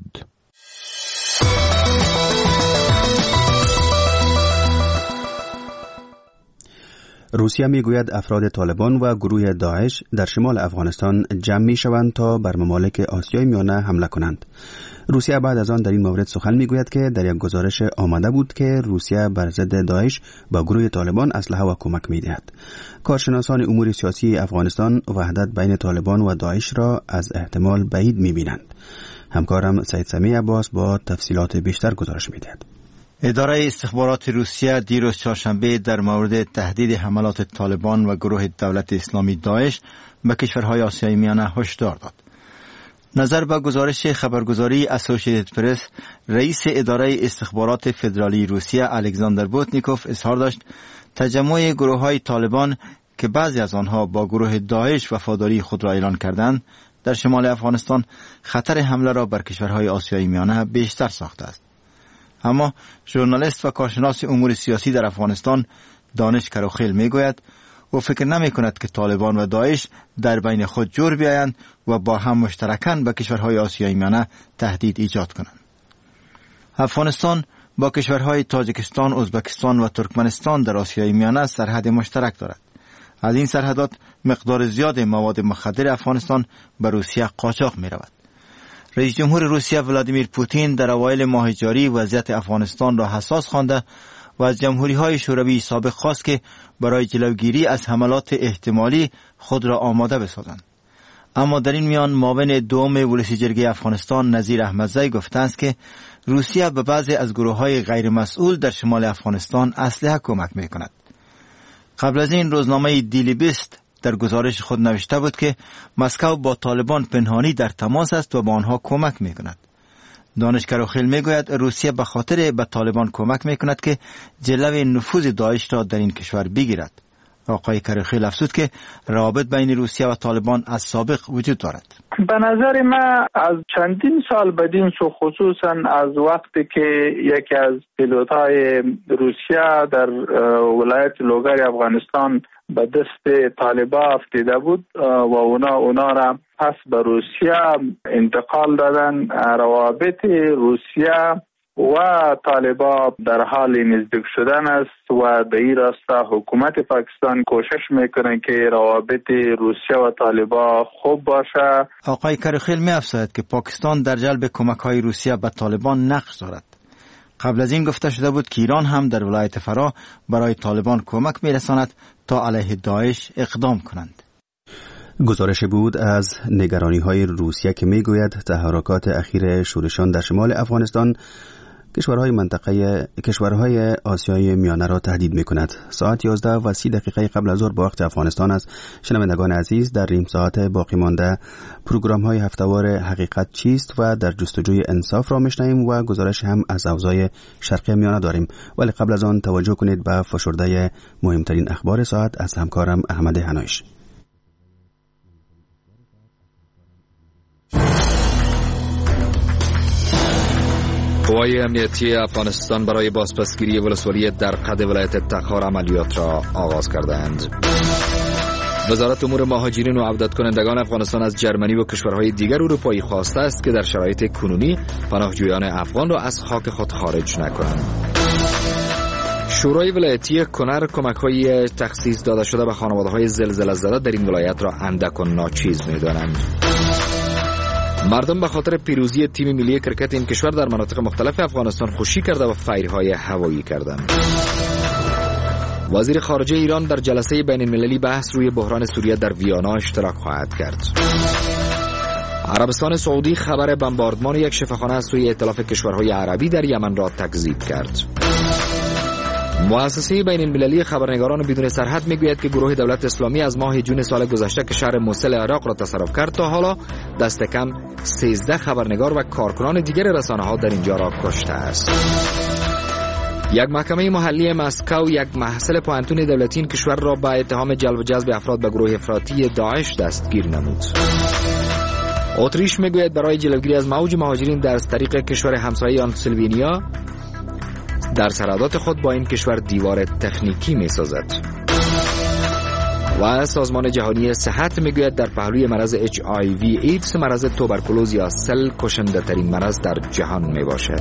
S3: روسیه میگوید افراد طالبان و گروه داعش در شمال افغانستان جمع می شوند تا بر ممالک آسیای میانه حمله کنند. روسیه بعد از آن در این مورد سخن میگوید که در یک گزارش آمده بود که روسیه بر ضد داعش با گروه طالبان اسلحه و کمک میدهد. کارشناسان امور سیاسی افغانستان وحدت بین طالبان و داعش را از احتمال بعید میبینند. همکارم سید سمی عباس با تفصیلات بیشتر گزارش میدهد.
S1: اداره استخبارات روسیه دیروز چهارشنبه در مورد تهدید حملات طالبان و گروه دولت اسلامی داعش به کشورهای آسیای میانه هشدار داد. نظر به گزارش خبرگزاری اسوسییتد پرس، رئیس اداره استخبارات فدرالی روسیه الکساندر بوتنیکوف اظهار داشت تجمع گروه های طالبان که بعضی از آنها با گروه داعش وفاداری خود را اعلان کردند در شمال افغانستان خطر حمله را بر کشورهای آسیای میانه بیشتر ساخته است. اما ژورنالیست و کارشناس امور سیاسی در افغانستان دانش کروخیل میگوید او فکر نمی کند که طالبان و داعش در بین خود جور بیایند و با هم مشترکاً به کشورهای آسیای میانه تهدید ایجاد کنند. افغانستان با کشورهای تاجیکستان، ازبکستان و ترکمنستان در آسیای میانه سرحد مشترک دارد. از این سرحدات مقدار زیاد مواد مخدر افغانستان به روسیه قاچاق می رود. رئیس جمهور روسیه ولادیمیر پوتین در اوایل ماه جاری وضعیت افغانستان را حساس خوانده و از جمهوری‌های شوروی سابق خواست که برای جلوگیری از حملات احتمالی خود را آماده بسازند. اما در این میان معاون دوم ولسی جرگه افغانستان نظیر احمدزی گفته است که روسیه به بعضی از گروه‌های غیر مسئول در شمال افغانستان اسلحه کمک می‌کند. قبل از این روزنامه دیلی بیست در گزارش خود نوشته بود که مسکو با طالبان پنهانی در تماس است و با آنها کمک می کند. دانش کروخیل می گوید روسیه به خاطر به طالبان کمک می کند که جلوی نفوذ داعش را در این کشور بگیرد. آقای کروخیل افزود که روابط بین روسیه و طالبان از سابق وجود دارد.
S4: به نظر من از چندین سال بدین سو، خصوصا از وقتی که یکی از پیلوت‌های روسیه در ولایت لوگر افغانستان به دست طالبا افتیده بود و اونا اونا را پس به روسیه انتقال دادن، روابط روسیه و طالبا در حال نزدیک شدن است و در این راستا حکومت پاکستان کوشش میکنه که روابط روسیه و طالبا خوب باشه.
S1: آقای کروخیل می افزاید که پاکستان در جلب کمک های روسیه به طالبان نقش دارد. قبل از این گفته شده بود که ایران هم در ولایت فرا برای طالبان کمک میرساند تا علیه داعش اقدام کنند.
S3: گزارش بود از نگرانی های روسیه که می گوید تحرکات اخیر شورشان در شمال افغانستان کشورهای منطقه کشورهای آسیای میانه را تهدید می کند. ساعت یازده و سی دقیقه قبل از ظهر با وقت افغانستان است. شنوندگان عزیز، در این ساعت باقی مانده پروگرام های هفته‌وار حقیقت چیست و در جستجوی انصاف را میشنویم و گزارش هم از حوزه شرقی میانه داریم. ولی قبل از آن توجه کنید به فشرده مهمترین اخبار ساعت از همکارم احمد هنایش.
S5: قوای امنیتی افغانستان برای بازپسگیری ولسوالی در قد ولایت تخار عملیات را آغاز کردند. وزارت امور مهاجرین و عودت کنندگان افغانستان از جرمنی و کشورهای دیگر اروپایی خواسته است که در شرایط کنونی پناهجویان افغان را از خاک خود خارج نکنند. شورای ولایتی کنر کمک‌های تخصیص داده شده به خانواده‌های زلزله زده در این ولایت را اندک و ناچیز می‌دانند. مردم به خاطر پیروزی تیم ملی کرکت این کشور در مناطق مختلف افغانستان خوشی کرده و فیرهای هوایی کردند. وزیر خارجه ایران در جلسه بین المللی بحث روی بحران سوریه در ویانا اشتراک خواهد کرد. عربستان سعودی خبر بمباردمان یک شفاخانه از سوی ائتلاف کشورهای عربی در یمن را تکذیب کرد. مؤسسه بین المللی خبرنگاران بدون سرحد میگوید که گروه دولت اسلامی از ماه جون سال گذشته که شهر موصل عراق را تصرف کرد تا حالا دست کم سیزده خبرنگار و کارکنان دیگر رسانه‌ها در اینجا را کشته است. یک محکمه محلی مسکو یک محصل پوهنتون دولتی این کشور را به اتهام جلب و جذب افراد به گروه افراطی داعش دستگیر نمود. اتریش میگوید برای جلوگیری از موج مهاجرین در طریق کشور همسایه آن سلوونیا در سرحدات خود با این کشور دیوار تکنیکی می سازد. و سازمان جهانی صحت می گوید در پهلوی مرض اچ آی وی ایدز مرض توبرکولوز یا سل کشنده ترین مرض در جهان می باشد.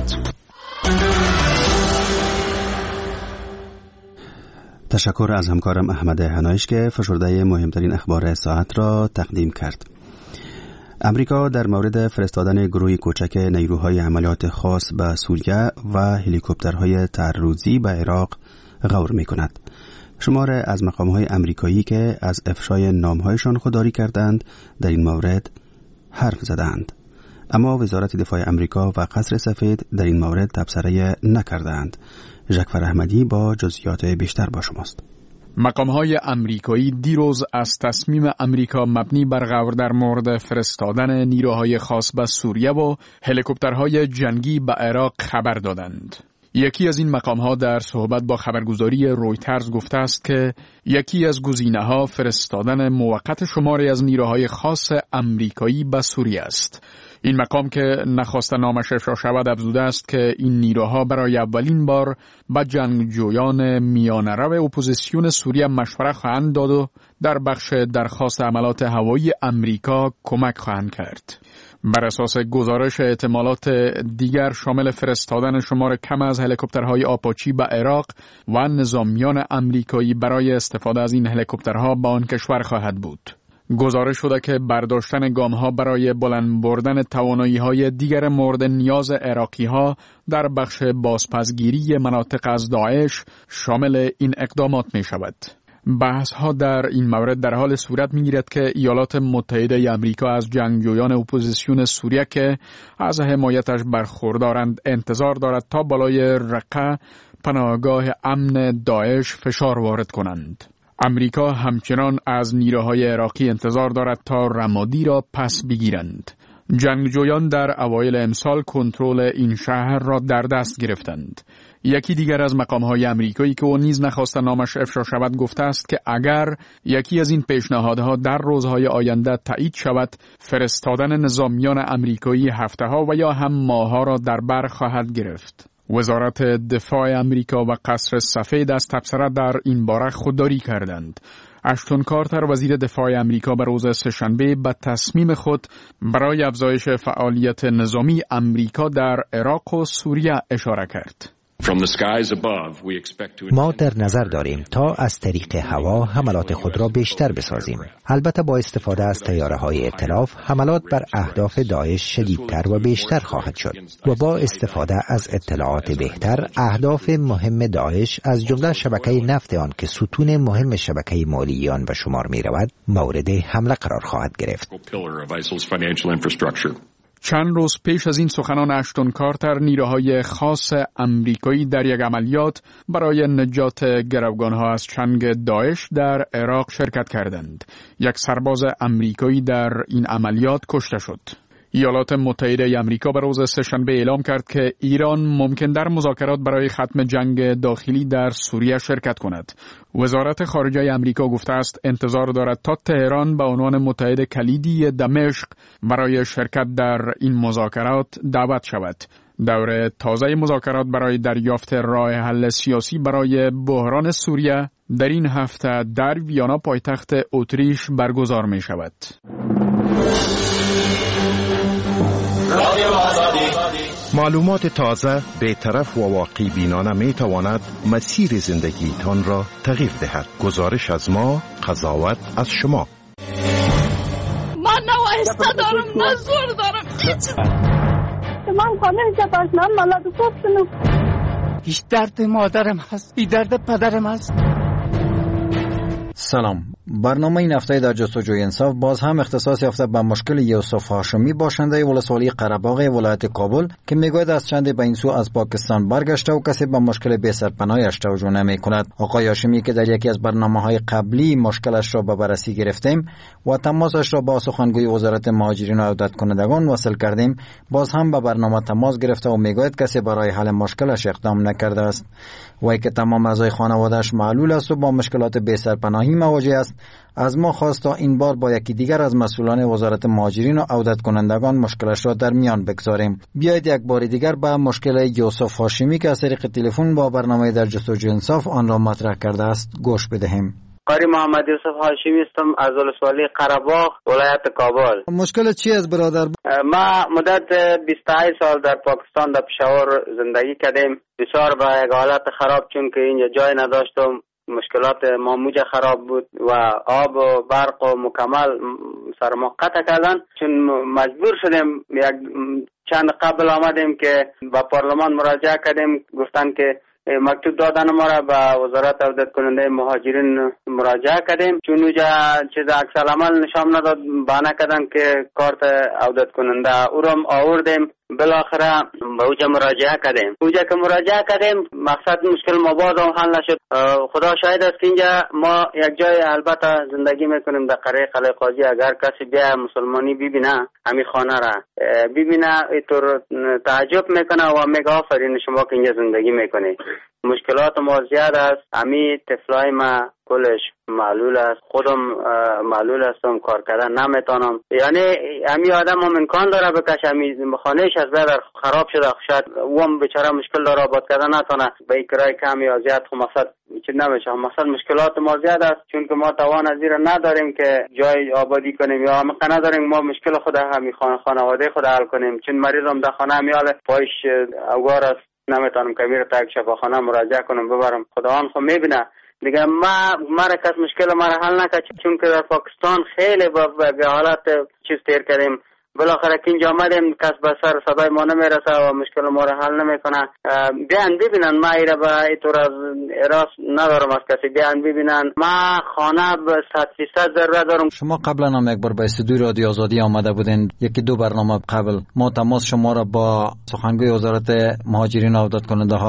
S3: تشکر از همکارم احمد هنایش که فشرده مهمترین اخبار ساعت را تقدیم کرد. امریکا در مورد فرستادن گروهی کوچک نیروهای عملیات خاص به سوریه و هلیکوپترهای ترروزی به عراق غور می کند. شمار از مقامهای امریکایی که از افشای نامهایشان خودداری کردند در این مورد حرف زدند. اما وزارت دفاع امریکا و قصر سفید در این مورد تبصره نکردند. ژکفر احمدی با جزئیات بیشتر با شماست.
S23: مقام‌های امریکایی دیروز از تصمیم امریکا مبنی بر غور در مورد فرستادن نیروهای خاص به سوریه و هلیکوپترهای جنگی به عراق خبر دادند. یکی از این مقام‌ها در صحبت با خبرگزاری رویترز گفته است که یکی از گزینه‌ها فرستادن موقت شماری از نیروهای خاص امریکایی به سوریه است. این مقام که نخواست نامش افشا شود افزوده است که این نیروها برای اولین بار به جنگجویان میانه‌رو اپوزیسیون سوریه مشوره خواهند داد و در بخش درخواست عملات هوایی امریکا کمک خواهند کرد. بر اساس گزارش احتمالات دیگر شامل فرستادن شمار کم از هلیکوپترهای آپاچی به عراق و نظامیان امریکایی برای استفاده از این هلیکوپترها به آن کشور خواهد بود. گزارش شده که برداشتن گام‌ها برای بلند بردن توانایی‌های دیگر مورد نیاز عراقی‌ها در بخش بازپسگیری مناطق از داعش شامل این اقدامات می‌شود. بحث‌ها در این مورد در حال صورت می‌گیرد که ایالات متحده آمریکا از جنگجویان اپوزیسیون سوریه که از حمایتش برخوردارند انتظار دارد تا بالای رقه پناهگاه امن داعش فشار وارد کنند. امریکا همچنان از نیروهای عراقی انتظار دارد تا رمادی را پس بگیرند. جنگجویان در اوایل امسال کنترل این شهر را در دست گرفتند. یکی دیگر از مقام‌های امریکایی که او نیز نخواست نامش افشا شود گفته است که اگر یکی از این پیشنهادها در روزهای آینده تایید شود، فرستادن نظامیان امریکایی هفته‌ها و یا هم ماه‌ها را در بر خواهد گرفت. وزارت دفاع امریکا و قصر سفید از تبصره در این باره خودداری کردند. اشتون کارتر وزیر دفاع امریکا به روز سه‌شنبه به تصمیم خود برای افزایش فعالیت نظامی امریکا در عراق و سوریه اشاره کرد.
S6: ما در نظر داریم تا از طریق هوا حملات خود را بیشتر بسازیم. البته با استفاده از طیاره‌های ائتلاف حملات بر اهداف داعش شدیدتر و بیشتر خواهد شد و با استفاده از اطلاعات بهتر اهداف مهم داعش از جمله شبکه نفت آن که ستون مهم شبکه مالی آن به شمار می رود مورد حمله قرار خواهد گرفت.
S23: چند روز پیش از این سخنان اشتون کارتر نیروهای خاص امریکایی در یک عملیات برای نجات گروگانها از چنگ داعش در عراق شرکت کردند. یک سرباز امریکایی در این عملیات کشته شد. ایالات متحده آمریکا به روز سه‌شنبه اعلام کرد که ایران ممکن در مذاکرات برای ختم جنگ داخلی در سوریه شرکت کند. وزارت خارجه آمریکا گفته است انتظار دارد تا تهران به عنوان متحد کلیدی دمشق برای شرکت در این مذاکرات دعوت شود. دور تازه مذاکرات برای دریافت راه حل سیاسی برای بحران سوریه در این هفته در ویانا پایتخت اتریش برگزار می شود.
S9: معلومات تازه، بی‌طرف و واقعی بینانه می تواند مسیر زندگی تان را تغییر دهد. گزارش از ما، قضاوت از شما.
S15: من نه وایسته دارم نه زور دارم هیچ. من کامل جباش من مالات گفتم.
S13: هیچ درد مادرم هست، این درد پدرم هست.
S1: سلام. برنامه این هفته در جستجوی انصاف باز هم اختصاص یافته به مشکل یوسف هاشمی باشنده ولسوالی قره‌باغ ولایت کابل که میگوید از چند به این سو از پاکستان برگشته و کسی به مشکل بی سرپناهیش توجه نمی‌کند. آقای هاشمی که در یکی از برنامه‌های قبلی مشکلش را به بررسی گرفتیم و تماسش را با سخنگوی وزارت مهاجرین و عودت کنندگان وصل کردیم، باز هم به برنامه تماس گرفته و میگوید کسی برای حل مشکلش اقدام نکرده است. وی که تمام اعضای خانواده‌اش معلول است و با مشکلات بی سرپناهی مواجه است، از ما خواست تا این بار با یکی دیگر از مسئولان وزارت مهاجرین و عودت کنندگان مشکلش را در میان بگذاریم. بیایید یک بار دیگر به مشکل یوسف هاشمی که از طریق تلفن با برنامه در جستجوی انصاف آن را مطرح کرده است گوش بدهیم.
S10: قاری محمد یوسف هاشمی هستم از ولسوالی قره‌باغ ولایت کابل.
S1: مشکل چی است برادر؟
S10: ما مدت بیست و هشت سال در پاکستان در پشاور زندگی کردیم. بسیار به یک حالت خراب چون که اینجا جای نداشتم. مشکلات ماموجه خراب بود و آب و برق و مکمل سر ما قطع کردن چون مجبور شدیم یک چند قبل آمدیم که با پارلمان مراجعه کردیم. گفتن که مکتوب دادن ما را به وزارت عودت کننده مهاجرین مراجعه کردیم چون اونجا چیز عکس العمل نشان نداد، بهانه کردن که کارت عودت کننده او را آوردیم. بالاخره به اوجا مراجعه کردیم. اوجا که مراجعه کردیم مقصد مشکل ما باز هم حل نشد. خدا شاهد است که اینجا ما یک جای البته زندگی میکنیم در قریه قلعه قاضی. اگر کسی بیا مسلمانی ببینه همین خانه را ببینه اینطور تعجب میکنه و میگه آفرین شما که اینجا زندگی میکنی. مشکلات ما زیاد است. همین طفلای ما کلش معلول است، خودم معلول هستم، کار کردن نمیتونم. یعنی همین آدم هم امکان داره بکشه، همین خانهش از در خراب شده، شاید اون بیچاره مشکل داره آباد کردن نتونه، به کرای کم یا زیاد خب مثلا چیز نمیشه. مثلا مشکلات ما زیاد است چون که ما توان از این نداریم که جای آبادی کنیم یا هم نداریم ما مشکل خود همین خانواده خود حل کنیم. چون مریضم در خانه میاله پایش اوگار است، نمیتونم که میره تا یک شفاخانه مراجعه کنم ببرم. خدا آن خب میبینه دیگه. ما مرا کس مشکل مرا حل نکرد چون که در پاکستان خیلی به حالت چیز تیر کردیم. بالاخره که اینجا آمدیم کس به سر صدای ما نمیرسه و مشکل ما را حل نمیکنه. بیان ببینن ما ایره به اینطور از راست ندارم از کسی. بیان ببینن ما خانه به صد فیصد ضرورت دارم.
S1: شما قبلا هم یک بار به استودیوی رادیو آزادی آمده بودین، یکی دو برنامه قبل ما تماس شما را با سخنگوی وزارت مهاجرین و عودت کننده ها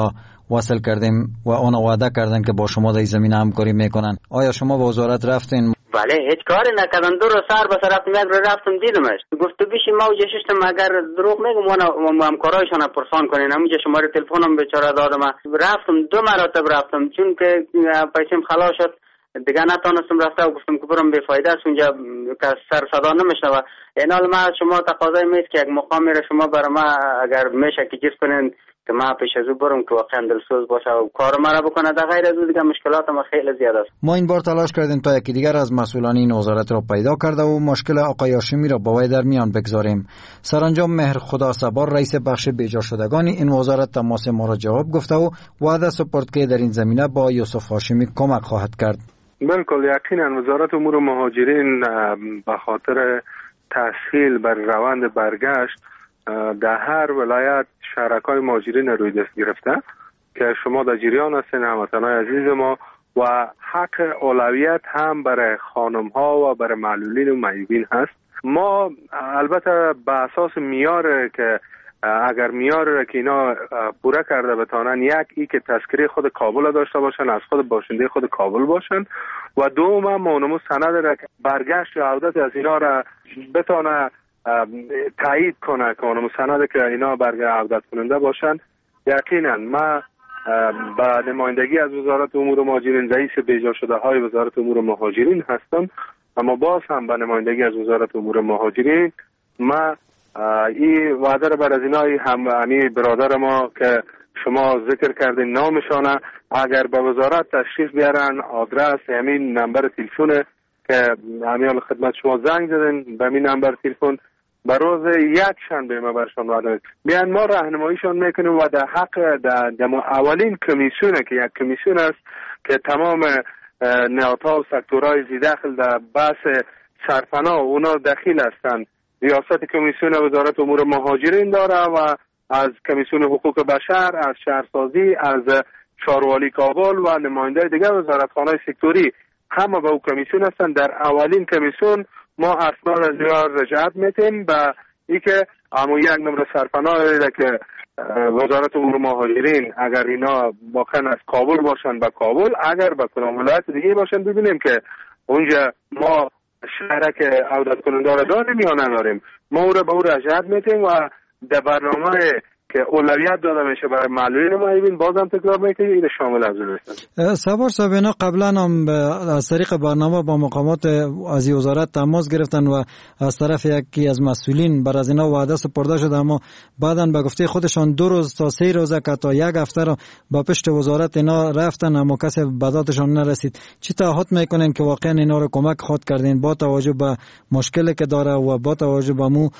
S8: وصل کردیم و آن وعده کردن که با شما در زمینه همکاری میکنن. آیا شما با وزارت رفتین؟
S10: بله هیچ کاری نکردن. دو روز سر بس رفتم یک روز رفتم دیدمش. گفت بیشی ما وجه ششتم اگر دروغ میگم ما همکارایشان پرسان کنین. همونجا شماره تلفنم بیچاره دادم. رفتم دو مرتبه رفتم چون که پیسیم خلاص شد دیگه نتونستم رفته و گفتم که برم بیفایده است اونجا که سر صدا نمیشنوه. این حال ما شما تقاضای میست که یک مقامی را شما برای ما اگر میشه که چیز کنین که ما پیش از او برم که واقعا دلسوز باشه و کار ما را بکنه. در غیر از او دیگه مشکلات ما خیلی زیاد است.
S8: ما این بار تلاش کردیم تا یکی دیگر از مسئولان این وزارت را پیدا کرده و مشکل آقای هاشمی را با وی در میان بگذاریم. سرانجام مهر خدا صبار رئیس بخش بیجا شدگان این وزارت تماس ما را جواب گفته و وعده سپرد که در این زمینه با یوسف هاشمی کمک خواهد کرد.
S12: بالکل یقینا وزارت امور مهاجرین به خاطر تسهیل بر روند برگشت در هر ولایت شرکای مهاجرین روی دست گرفته که شما در جریان هستین هموطنان عزیز ما و حق اولویت هم برای خانم ها و برای معلولین و معیوبین هست. ما البته به اساس میار که اگر میار را که اینا پوره کرده بتانن، یک ای که تذکره خود کابل داشته باشن، از خود باشنده خود کابل باشن و دوم هم مونمو سند را که برگشت و عودت از اینا را بتانه تایید کنه که مونمو سند که اینا برگشت عودت کننده باشن. یقینا ما با نمایندگی از وزارت امور مهاجرین رئیس بیجا شده های وزارت امور مهاجرین هستم، اما باز هم با نمایندگی از وزارت امور مهاجرین ما این وعده را بر از اینای هم امی برادر ما که شما ذکر کردین نامشانه اگر به وزارت تشریف بیارن آدرس همین نمبر تلفن که امیال خدمت شما زنگ زدن به همین نمبر تلفن به روز یک شنبه ما برشان وعده بیان ما راهنماییشان میکنیم و در حق در اولین کمیسیونه که یک کمیسیون است که تمام نهادها و سکتورهای زی داخل در بحث سرپناه اونا دخیل هستند. ریاست کمیسیون وزارت امور مهاجرین داره و از کمیسیون حقوق بشر، از شهرسازی، از شاروالی کابل و نماینده دیگر وزارتخانه‌های سکتوری همه به او کمیسیون هستند. در اولین کمیسیون ما اسناد از اینا رجعت میتیم به ای که اما یک نمره سرپناه که وزارت امور مهاجرین اگر اینا واقعا از کابل باشن به کابل، اگر به کدام ولایت دیگه باشن ببینیم که اونجا ما شهرک عودت کننده را داریم یا نداریم. ما او را به او رجعت میتیم و در برنامه که اولویت داده میشه برای معلولین معیوبین بازم تکرار میکنیم این شامل از اون است.
S8: سوار صاحب اینا قبلا هم از طریق برنامه با مقامات از وزارت تماس گرفتن و از طرف یکی از مسئولین بر از اینا وعده سپرده شده، اما بعداً به گفته خودشان دو روز تا سه روزه که تا یک هفته را با پشت وزارت اینا رفتن اما کسی به دادشان نرسید. چی تعهد میکنین که واقعا اینا رو کمک خود کردین با توجه به مشکلی که داره و با توجه به مو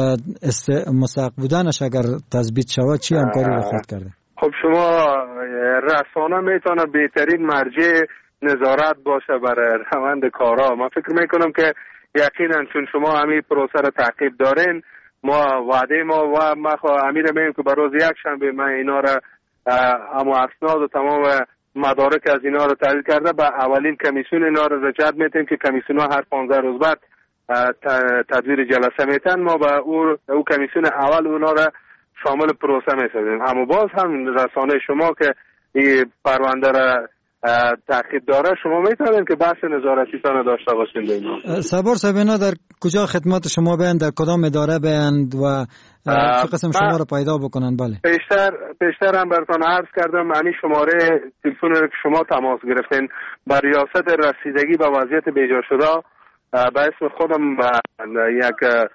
S8: مستحق بودنش اگر تثبیت شود چی همکاری رو خود کرده؟
S12: خب شما رسانه میتونه بهترین مرجع نظارت باشه برای روند کارها. من فکر میکنم که یقینا چون شما همین پروسه رو تعقیب دارین ما وعده ما و ما امیر میگم که برای یک شنبه من اینا رو اما اسناد و تمام مدارک از اینا رو تحلیل کرده به اولین کمیسیون اینا رو رجعت میتیم که کمیسیون ها هر پانزده روز بعد تدویر جلسه میتن. ما به او, او کمیسیون اول اونا را شامل پروسه میسازیم. اما باز هم رسانه شما که این پرونده را تعقیب داره شما میتونید که بحث نظارتی تان داشته باشید.
S8: صبر صاحبینا در کجا خدمت شما بیان، در کدام اداره بیان و چه قسم شما را پیدا بکنن؟ بله
S12: پیشتر پیشتر هم براتون عرض کردم همین شماره تلفن رو که شما تماس گرفتین بر ریاست رسیدگی به وضعیت بیجا شده به اسم خودم یک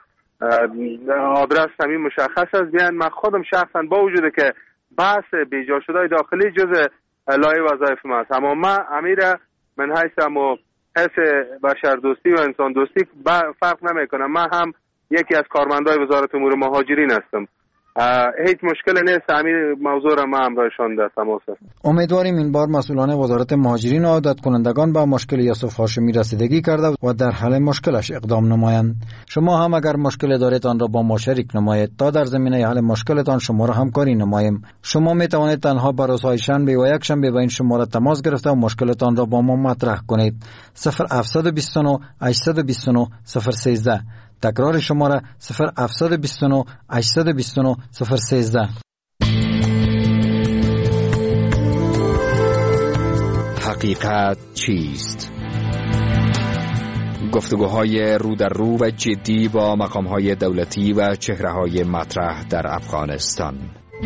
S12: آدرس همین مشخص است بیان. من خودم شخصا با وجوده که بحث بیجا شده داخلی جز لایه وظایف ما است، اما من امیر من حیثم و حیث بشر دوستی و انسان دوستی فرق نمی کنم. من هم یکی از کارمندای وزارت امور مهاجرین هستم. هیچ مشکل نیست. همین موضوع را ما هم برایشان در تماس هستم.
S8: امیدواریم این بار مسئولان وزارت مهاجرین و عودت کنندگان با مشکل یوسف هاشمی رسیدگی کرده و در حل مشکلش اقدام نمایند. شما هم اگر مشکل دارید آن را با ما شریک نمایید تا در زمینه حل مشکلتان شما را همکاری نماییم. شما می توانید تنها بر روزهای شنبه و یک شنبه با این شماره تماس گرفته و مشکلتان را با ما مطرح کنید. صفر هفت دو نه هشت دو نه صفر یک سه. تکرار شماره صفر هفت دو نه هشت دو نه صفر یک سه.
S5: حقیقت چیست؟ گفتگوهای رو در رو و جدی با مقامهای دولتی و چهره‌های مطرح در افغانستان.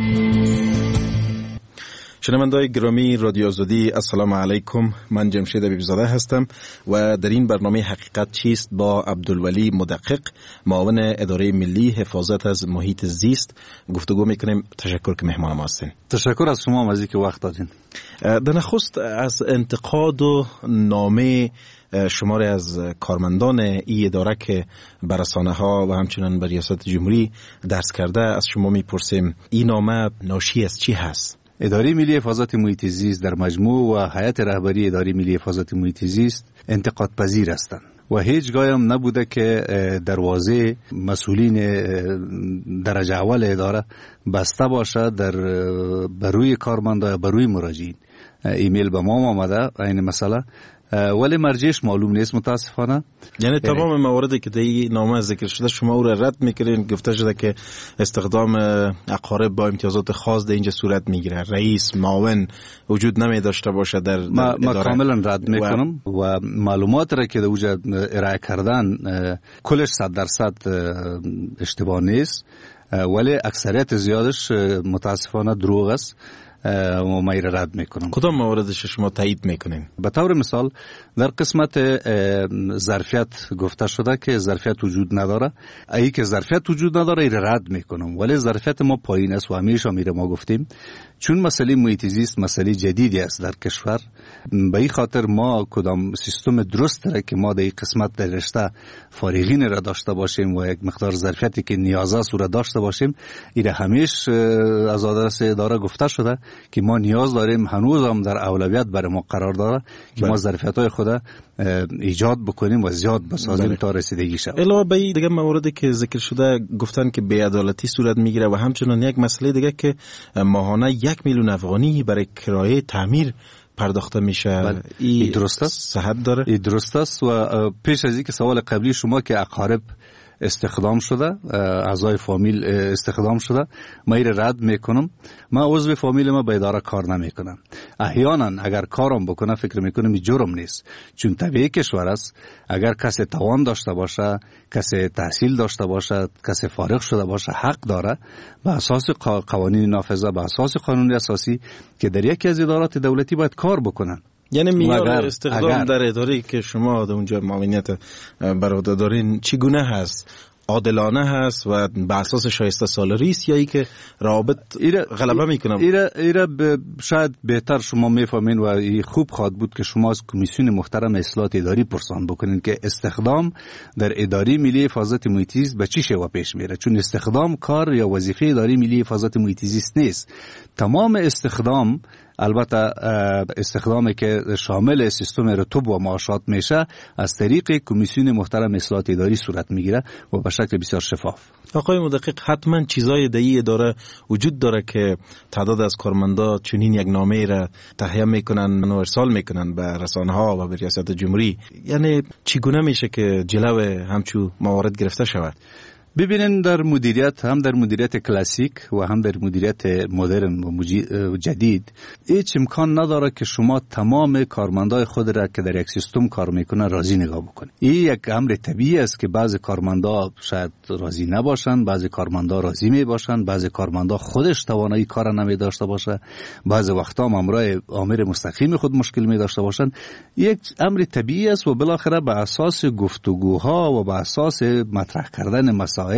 S9: شنونده‌های گرامی رادیو آزادی، السلام علیکم. من جمشید حبیبزاده هستم و در این برنامه حقیقت چیست با عبدالولی مدقق، معاون اداره ملی حفاظت از محیط زیست گفتگو میکنیم. تشکر که مهمان ما هستین.
S7: تشکر از شما از اینکه وقت دادین.
S9: در نخست از انتقاد و نامه شماری از کارمندان ای اداره که بر رسانه‌ها و همچنین بر ریاست جمهوری درس کرده از شما میپرسیم این نامه ناشی از چی هست؟
S7: اداره ملی حفاظت محیط زیست در مجموع و هیئت رهبری اداره ملی حفاظت محیط زیست انتقاد پذیر هستند و هیچگاه هم نبوده که دروازه مسئولین درجه اول اداره بسته باشه در بروی کارمندا بروی مراجعین. ایمیل به ما آمده این مسئله، ولی مرجعش معلوم نیست متاسفانه.
S9: یعنی تمام مواردی که در این نامه ذکر شده شما او را رد میکنین؟ گفته شده که استخدام اقارب با امتیازات خاص در اینجا صورت میگیره، رئیس معاون وجود نمی داشته باشه در, در
S7: ما, ما کاملا رد میکنم و, و معلومات را که در اوجا ارائه کردن کلش صد درصد اشتباه نیست، ولی اکثریت زیادش متاسفانه دروغ است و ما را رد میکنم.
S9: کدام مواردش شما تایید میکنین؟
S7: به طور مثال در قسمت ظرفیت گفته شده که ظرفیت وجود نداره. ای که ظرفیت وجود نداره ای را رد میکنم، ولی ظرفیت ما پایین است و همیشه میره ما گفتیم چون مسئله محیط زیست مسئله جدیدی است در کشور. به این خاطر ما کدام سیستم درست داره که ما در این قسمت در رشته فارغین را داشته باشیم و یک مقدار ظرفیتی که نیاز است را داشته باشیم. این همیشه از آدرس اداره گفته شده که ما نیاز داریم، هنوز هم در اولویت برای ما قرار داره که بله. ما ظرفیت‌های خود ایجاد بکنیم و زیاد بسازیم تا رسیدگی شود.
S9: علاوه بر این دیگه مواردی که ذکر شده گفتن که بی‌عدالتی صورت میگیره و همچنین یک مسئله دیگه که ماهانه یک میلیون افغانی برای کرایه تعمیر پرداخته میشه.
S7: بله. این درست است؟
S9: صحت داره؟
S7: این درست است. و پیش از اینکه سوال قبلی شما که اقارب استخدام شده، اعضای فامیل استخدام شده، ما این رد میکنم. من عضو فامیل ما به اداره کار نمیکنم. احیانا اگر کارم بکنه فکر میکنم این جرم نیست، چون طبیعی کشور است. اگر کسی توان داشته باشه، کسی تحصیل داشته باشه، کسی فارغ شده باشه، حق داره به اساس قوانین نافذه، به اساس قانون اساسی که در یکی از ادارات دولتی باید کار بکنن.
S9: یعنی معیار استخدام در اداره که شما در اونجا معاونیت بر عهده دارین چگونه هست؟ عادلانه هست و به اساس شایسته سالاری است یا ای که روابط غلبه میکنه؟
S7: ایره ایره شاید بهتر شما میفهمین و این خوب خواهد بود که شما از کمیسیون محترم اصلاحات اداری پرسان بکنین که استخدام در اداره ملی حفاظت محیط زیست به چی شیوه پیش میره، چون استخدام کار یا وظیفه اداره ملی حفاظت محیط زیست نیست. تمام استخدام، البته استخدامی که شامل سیستم رتب و معاشات میشه، از طریق کمیسیون محترم اصلاحات اداری صورت میگیره و به شکل بسیار شفاف.
S9: آقای مدقق، حتما چیزای در این اداره وجود داره که تعداد از کارمندا چنین یک نامه را تهیه میکنن و ارسال میکنن به رسانه ها و به ریاست جمهوری. یعنی چگونه میشه که جلو همچو موارد گرفته شود؟
S7: ببینن در مدیریت، هم در مدیریت کلاسیک و هم در مدیریت مدرن و جدید، هیچ امکان نداره که شما تمام کارمندای خود را که در یک سیستم کار میکنن راضی نگاه بکنید. این یک امر طبیعی است که بعضی کارمندا شاید راضی نباشن، بعضی کارمندا راضی می باشن، بعضی کارمندا خودش توانایی کار نمی داشته باشه، بعضی وقتا هم امرای آمر مستقیم خود مشکل می داشته باشن. یک امر طبیعی است و بالاخره به اساس گفتگوها و به اساس مطرح کردن مسائل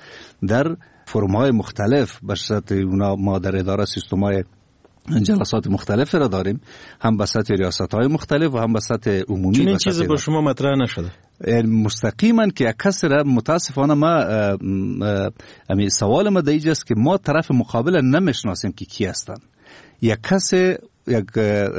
S7: در فرم‌های مختلف، به صورت ما در اداره سیستم‌های جلسات مختلف را داریم، هم به سطح ریاست‌های مختلف و هم به سطح عمومی.
S9: چون این چیز با شما مطرح نشده
S7: مستقیما که یک کس را متاسفانه ما امی سوال ما دیگه است که ما طرف مقابل نمیشناسیم که کی هستند. یک کس یک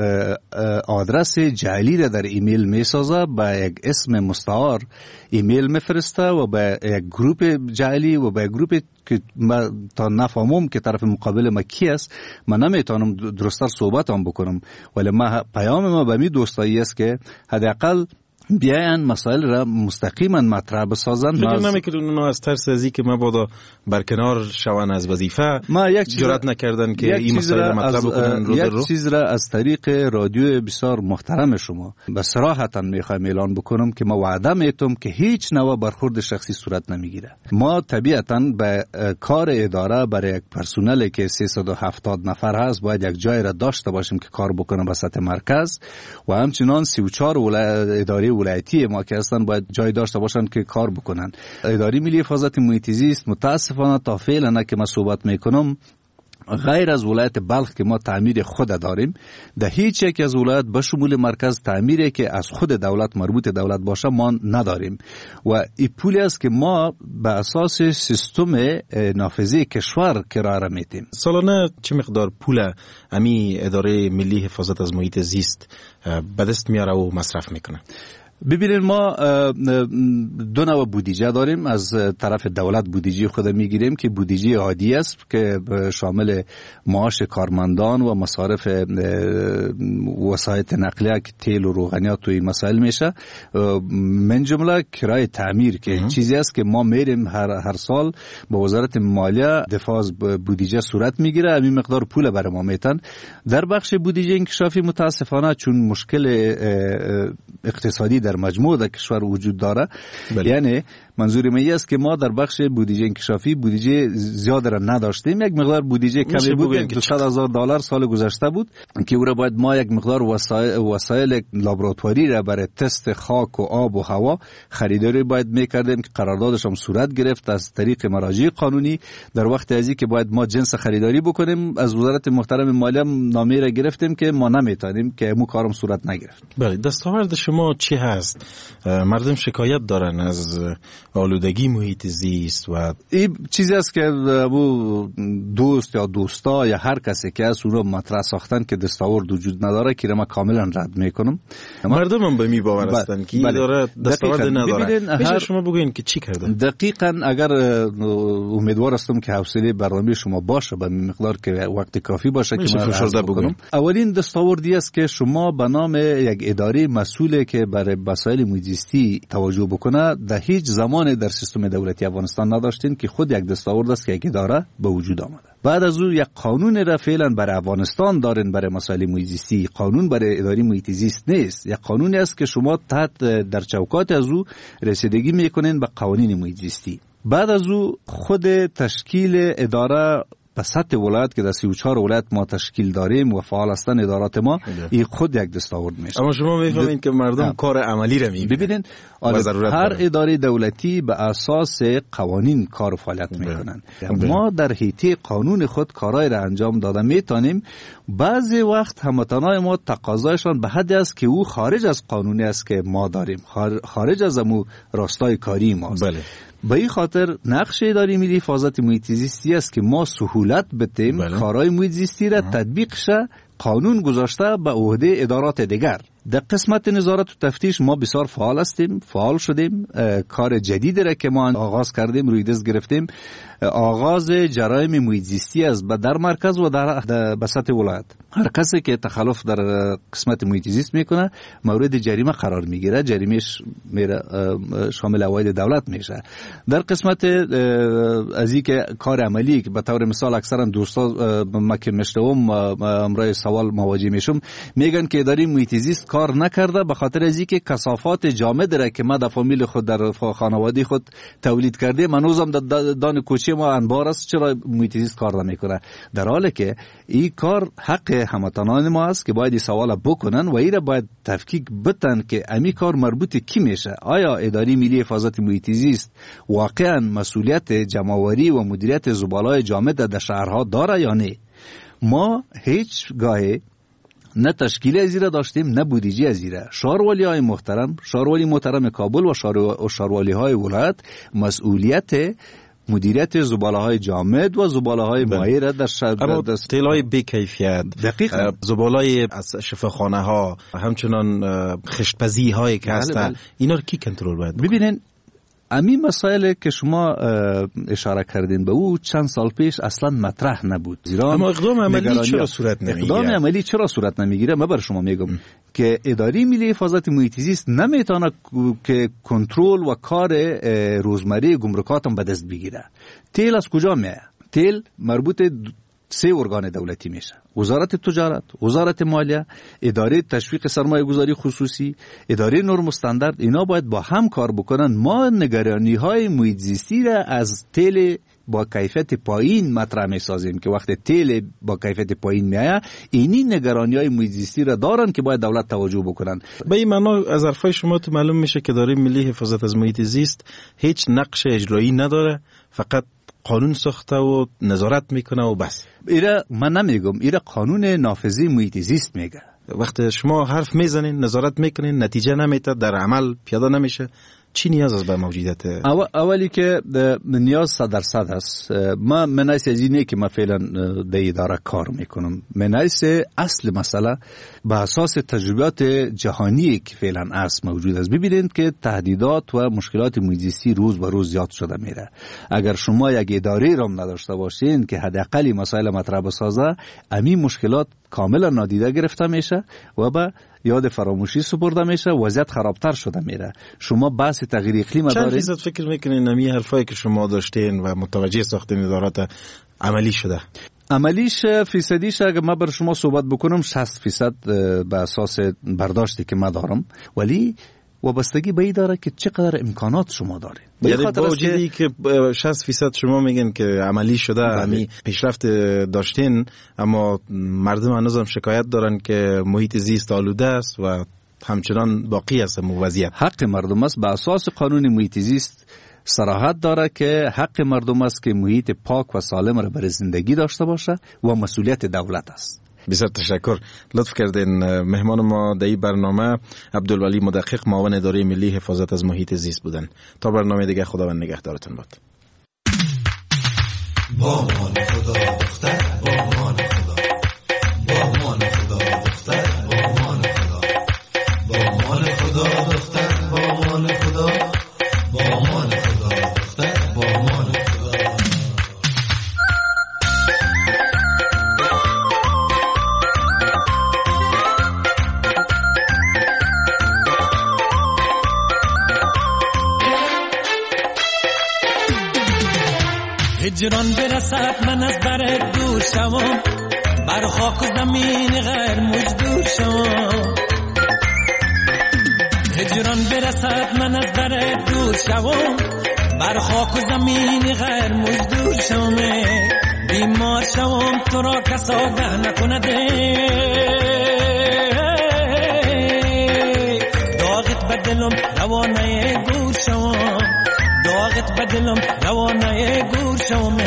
S7: آدرس جعلی را در ایمیل میسازه، با یک اسم مستعار ایمیل میفرسته و با یک گروپ جعلی و با یک گروپ که ما تا نفهمم که طرف مقابل ما کی است، من نمیتونم درستر صحبت هم بکنم. ولی ما پیام ما به می دوستایی است که حداقل بیاین مسائل را مستقیما مطرح بسازند.
S9: فکر نمیکنم اونا از ترس از اینکه مبادا برکنار شوند از وظیفه
S7: ما یک چیز
S9: جرأت نکردن که این مسائل مطرح بکنن. روز
S7: یک
S9: رو
S7: چیز را از طریق رادیو بسیار محترم شما به صراحتا میخوایم اعلان بکنم که ما وعده میتم که هیچ نوع برخورد شخصی صورت نمیگیره. ما طبیعتا به کار اداره برای یک پرسنلی که سیصد و هفتاد نفر هست باید یک جای را داشته باشیم که کار بکنه به سطح مرکز و همچنان سی و چهار اداره ولایتی ما که هستن باید جای داشته باشن که کار بکنن. اداره ملی حفاظت محیط زیست متاسفانه تا فعلا که من صحبت میکنم غیر از ولایت بلخ که ما تعمیر خود داریم، در هیچ یک از ولایت به شمول مرکز تعمیری که از خود دولت مربوط دولت باشه ما نداریم و این پولی است که ما به اساس سیستم نافذه کشور کرایه میتیم.
S9: سالانه چه مقدار پول امی اداره ملی حفاظت از محیط زیست به دست میاره و مصرف میکنه؟
S7: ببینید ما دو نوع بودجه داریم. از طرف دولت بودجه خود میگیریم که بودجه عادی است که شامل معاش کارمندان و مصارف وسایل نقلیه که تیل و روغنیات و این مسائل میشه، من جمله کرایه تعمیر که چیزی است که ما میریم هر هر سال با وزارت مالیه دفاع از بودجه صورت میگیره، همین مقدار پول برای ما میتن. در بخش بودجه انکشافی متاسفانه چون مشکل اقتصادی در مجموع در کشور وجود داره، بله. یعنی منظور من است که ما در بخش بودجه انکشافی بودجه زیاد را نداشتیم. یک مقدار بودجه کمی بود، دویست هزار دلار سال گذشته بود که او را باید ما یک مقدار وسایل وسایل لابراتواری را برای تست خاک و آب و هوا خریداری باید میکردیم که قراردادش هم صورت گرفت از طریق مراجع قانونی. در وقت ازی که باید ما جنس خریداری بکنیم از وزارت محترم مالیه نامه را گرفتیم که ما نمیتونیم که مو کارم صورت نگرفت.
S9: بله، دستاورد شما چی هست؟ مردم شکایت دارن از آلودگی محیط زیست و
S7: این چیزی است که ابو دوست یا دوستا یا هر کسی که از اون رو مطرح ساختن که دستاورد وجود نداره که ما کامیلا رد میکنم.
S9: مردم هم به می باور هستن که
S7: بله.
S9: داره دستاورد نداره.
S7: هر
S9: شما بگوین که چی کردن؟
S7: دقیقاً اگر امیدوار هستم که حوصله برنامه شما باشه به مقدار که وقت کافی باشه که من عرض بکنم. اولین دستاوردی است که شما به نام یک اداره مسئوله که برای مسائل محیط زیستی توجه بکنه در هیچ زمان در سیستم دولتی افغانستان نداشتین که خود یک دستاورد است که یک اداره به وجود آمده. بعد از اون یک قانون را فعلا برای افغانستان دارن برای مسائل محیط زیستی. قانون برای اداره محیط زیست نیست، یک قانونی است که شما تحت در چوکات از او رسیدگی میکنین به قوانین محیط زیستی. بعد از او خود تشکیل اداره به سطح ولایت که در سی و چهار ولایت ما تشکیل داریم و فعال هستن ادارات ما، این خود یک دستاورد میشه.
S9: اما شما میفهمین که مردم کار عملی را میبینن.
S7: ببینین هر اداره دولتی به اساس قوانین کار و فعالیت میکنن. ما در حیطه قانون خود کارهای را انجام داده میتونیم. بعضی وقت هموطنان ما تقاضایشان به حدی است که او خارج از قانونی است که ما داریم، خارج از امو راستای کاری ماست. بله. به این خاطر نقش اداره ملی حفاظت محیط زیستی است که ما سهولت بدیم بله. کارهای محیط زیستی را تطبیق شه قانون گذاشته به عهده ادارات دیگر. در قسمت نظارت و تفتیش ما بسیار فعال هستیم، فعال شدیم. کار جدیدی را که ما آغاز کردیم روی دست گرفتیم، آغاز جرایم محیط زیستی است در مرکز و در به سطح ولایت. هر کسی که تخلف در قسمت محیط زیست میکنه مورد جریمه قرار میگیره، جریمهش میره شامل اواید دولت میشه. در قسمت از این که کار عملی که به طور مثال اکثرا دوستا ما که مشتوم امرای سوال مواجه میشم میگن که اداره محیط زیست کار نکرده به خاطر از اینکه کثافات جامد را که ما در فامیل خود در خانواده خود تولید کرده منوزم در دان کوچه ما انبار است، چرا محیط زیست کار نمیکنه؟ در حالی که این کار حق هموطنان ما است که باید این سوال بکنن و این را باید تفکیک بتن که امی کار مربوط کی میشه. آیا اداره ملی حفاظت محیط زیست واقعا مسئولیت جمع‌آوری و مدیریت زباله‌های جامد در شهرها داره یا نه؟ ما هیچ گاهی نه تشکیل ازیره داشتیم نه بودجه ازیره. شاروالی های محترم، شاروالی محترم کابل و شاروالی های ولایت مسئولیت مدیریت زباله های جامد و زباله های مایع را در شهر
S9: اما تیل های بی کیفیت،
S7: دقیقاً
S9: زباله های از شفاخانه ها، همچنان خشتپزی هایی که هستن، اینا رو کی کنترل باید بکنه؟
S7: ببینین امی مسائل که شما اشاره کردین به او چند سال پیش اصلا مطرح نبود.
S9: اما اقدام عملی چرا صورت نمیگیره؟
S7: اقدام عملی چرا صورت نمیگیره؟ من بر شما میگم ام. که اداره ملی حفاظت محیط زیست نمیتونه که کنترل و کار روزمره گمرکات هم به دست بگیره. تیل از کجا میاد؟ تیل مربوط سه ارگان دولتی میشه: وزارت تجارت، وزارت مالیه، اداره تشویق سرمایه گذاری خصوصی، اداره نرم و استاندارد. اینا باید با هم کار بکنن. ما نگرانی های محیط زیستی را از تیل با کیفیت پایین مطرح میسازیم که وقت تیل با کیفیت پایین میایه، اینی نگرانی های محیط زیستی را دارن که باید دولت توجه بکنن.
S9: به این معنا از حرفای شما تو معلوم میشه که اداره ملی حفاظت از محیط زیست هیچ نقش اجرایی نداره، فقط قانون ساخته و نظارت میکنه و بس.
S7: ایره من نمیگم، ایره قانون نافذی محیط زیست میگه.
S9: وقتی شما حرف میزنین، نظارت میکنین، نتیجه نمیده، در عمل پیاده نمیشه، چی نیاز است به موجودیت؟
S7: اول اولی که نیاز صد درصد است. ما منایس از اینه که ما فعلا در اداره کار میکنم. منایس اصل مسئله به اساس تجربیات جهانی که فعلا است موجود است. ببینید که تهدیدات و مشکلات محیط زیستی روز به روز زیاد شده میره. اگر شما یک اداره را نداشته باشین که حداقل مسائل مطرح بسازه، امی مشکلات کاملا نادیده گرفته میشه و به یاد فراموشی سپرده میشه، وضعیت خرابتر شده میره. شما بحث تغییر اقلیم دارید.
S9: چند فیصد فکر میکنین نمی حرفایی که شما داشتین و متوجه ساختین ادارات عملی شده؟
S7: عملیش فیصدیش اگه ما بر شما صحبت بکنم شصت فیصد به اساس برداشتی که ما دارم، ولی وابستگی به این داره که چقدر امکانات شما داره.
S9: یعنی با وجودی که شصت فیصد شما میگن که عملی شده، همین پیشرفت داشتین، اما مردم هنوز هم شکایت دارن که محیط زیست آلوده است و همچنان باقی است وضعیت.
S7: حق مردم است به اساس قانون محیط زیست صراحت داره که حق مردم است که محیط پاک و سالم را برای زندگی داشته باشه و مسئولیت دولت است.
S9: بسیار تشکر. لطف کردین. مهمان ما در این برنامه عبدالولی مدقق، معاون اداره ملی حفاظت از محیط زیست بودن. تا برنامه دیگه خداوند نگهدارتون باد. با مان خدا دختر، با مان خدا، با مان خدا دختر، با مان خدا، با مان خدا دختر، با مان خدا، با مان خدا دختر، با مان خدا.
S11: هجران برسد من از بر دور شوم، بر خاک و زمین غیر مجدور شوم. هجران برسد من از بر دور شوم، بر خاک و زمین غیر مجدور شوم. بیمار شوم تو را کس آگه نکنده، داغت بدلم روانه گور شوم، داغت بدلم روانه گور شوم.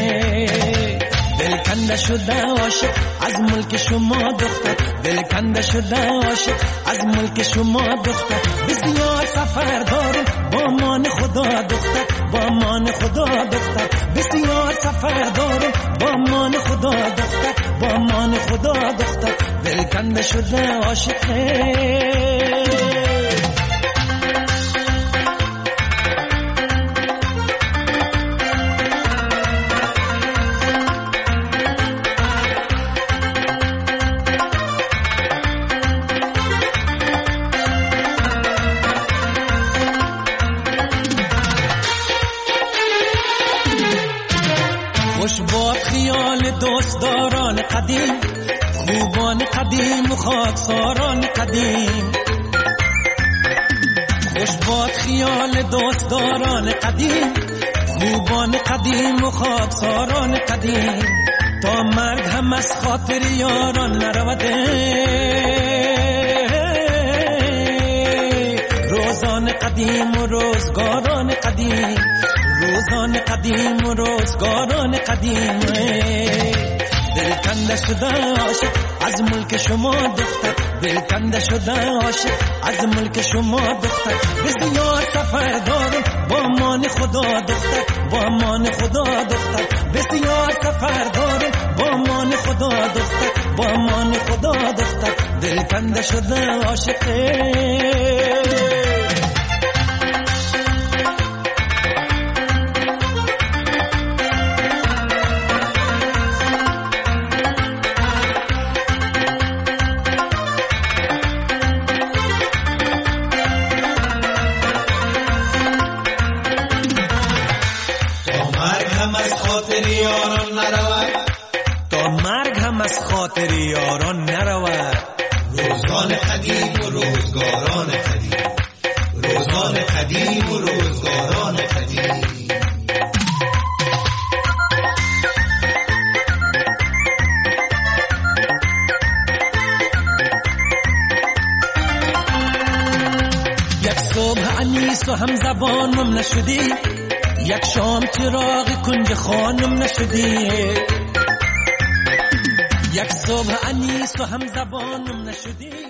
S11: دل کنده شده عاشق از ملک شما دختر، دل کنده شده عاشق از ملک شما دختر. بسیار سفر دارم با مان خدا دختر، با مان خدا دختر. بسیار سفر دارم با مان خدا دختر، با مان خدا دختر. دل کنده شده عاشق. خوش باد خیال دوستداران قدیم، خوبان قدیم و خاکساران قدیم. خوش باد خیال دوستداران قدیم، خوبان قدیم و خاکساران قدیم. تا مرگ هم از خاطر یاران نروده، روزان قدیم و روزگاران قدیم، روزان قدیم و روزگاران قدیم. دل کنده شده عاشق از ملک شما دختر، دل کنده شده عاشق از ملک شما دختر. بسیار سفر دارم با مان خدا دختر، با مان خدا دختر. بسیار سفر دارم با مان خدا دختر، با مان خدا دختر. دل کنده شده عاشق. خاطر یاران نرود، تا مرگ هم از خاطر یاران نرود. روزگار قدیم و روزگاران قدیم، روزگار قدیم و روزگاران قدیم. یک صبح انیس و هم زبانم نشدی، یک شام چراغ کنج خانم نشدی. یک صبح انیس و هم زبانم نشدی.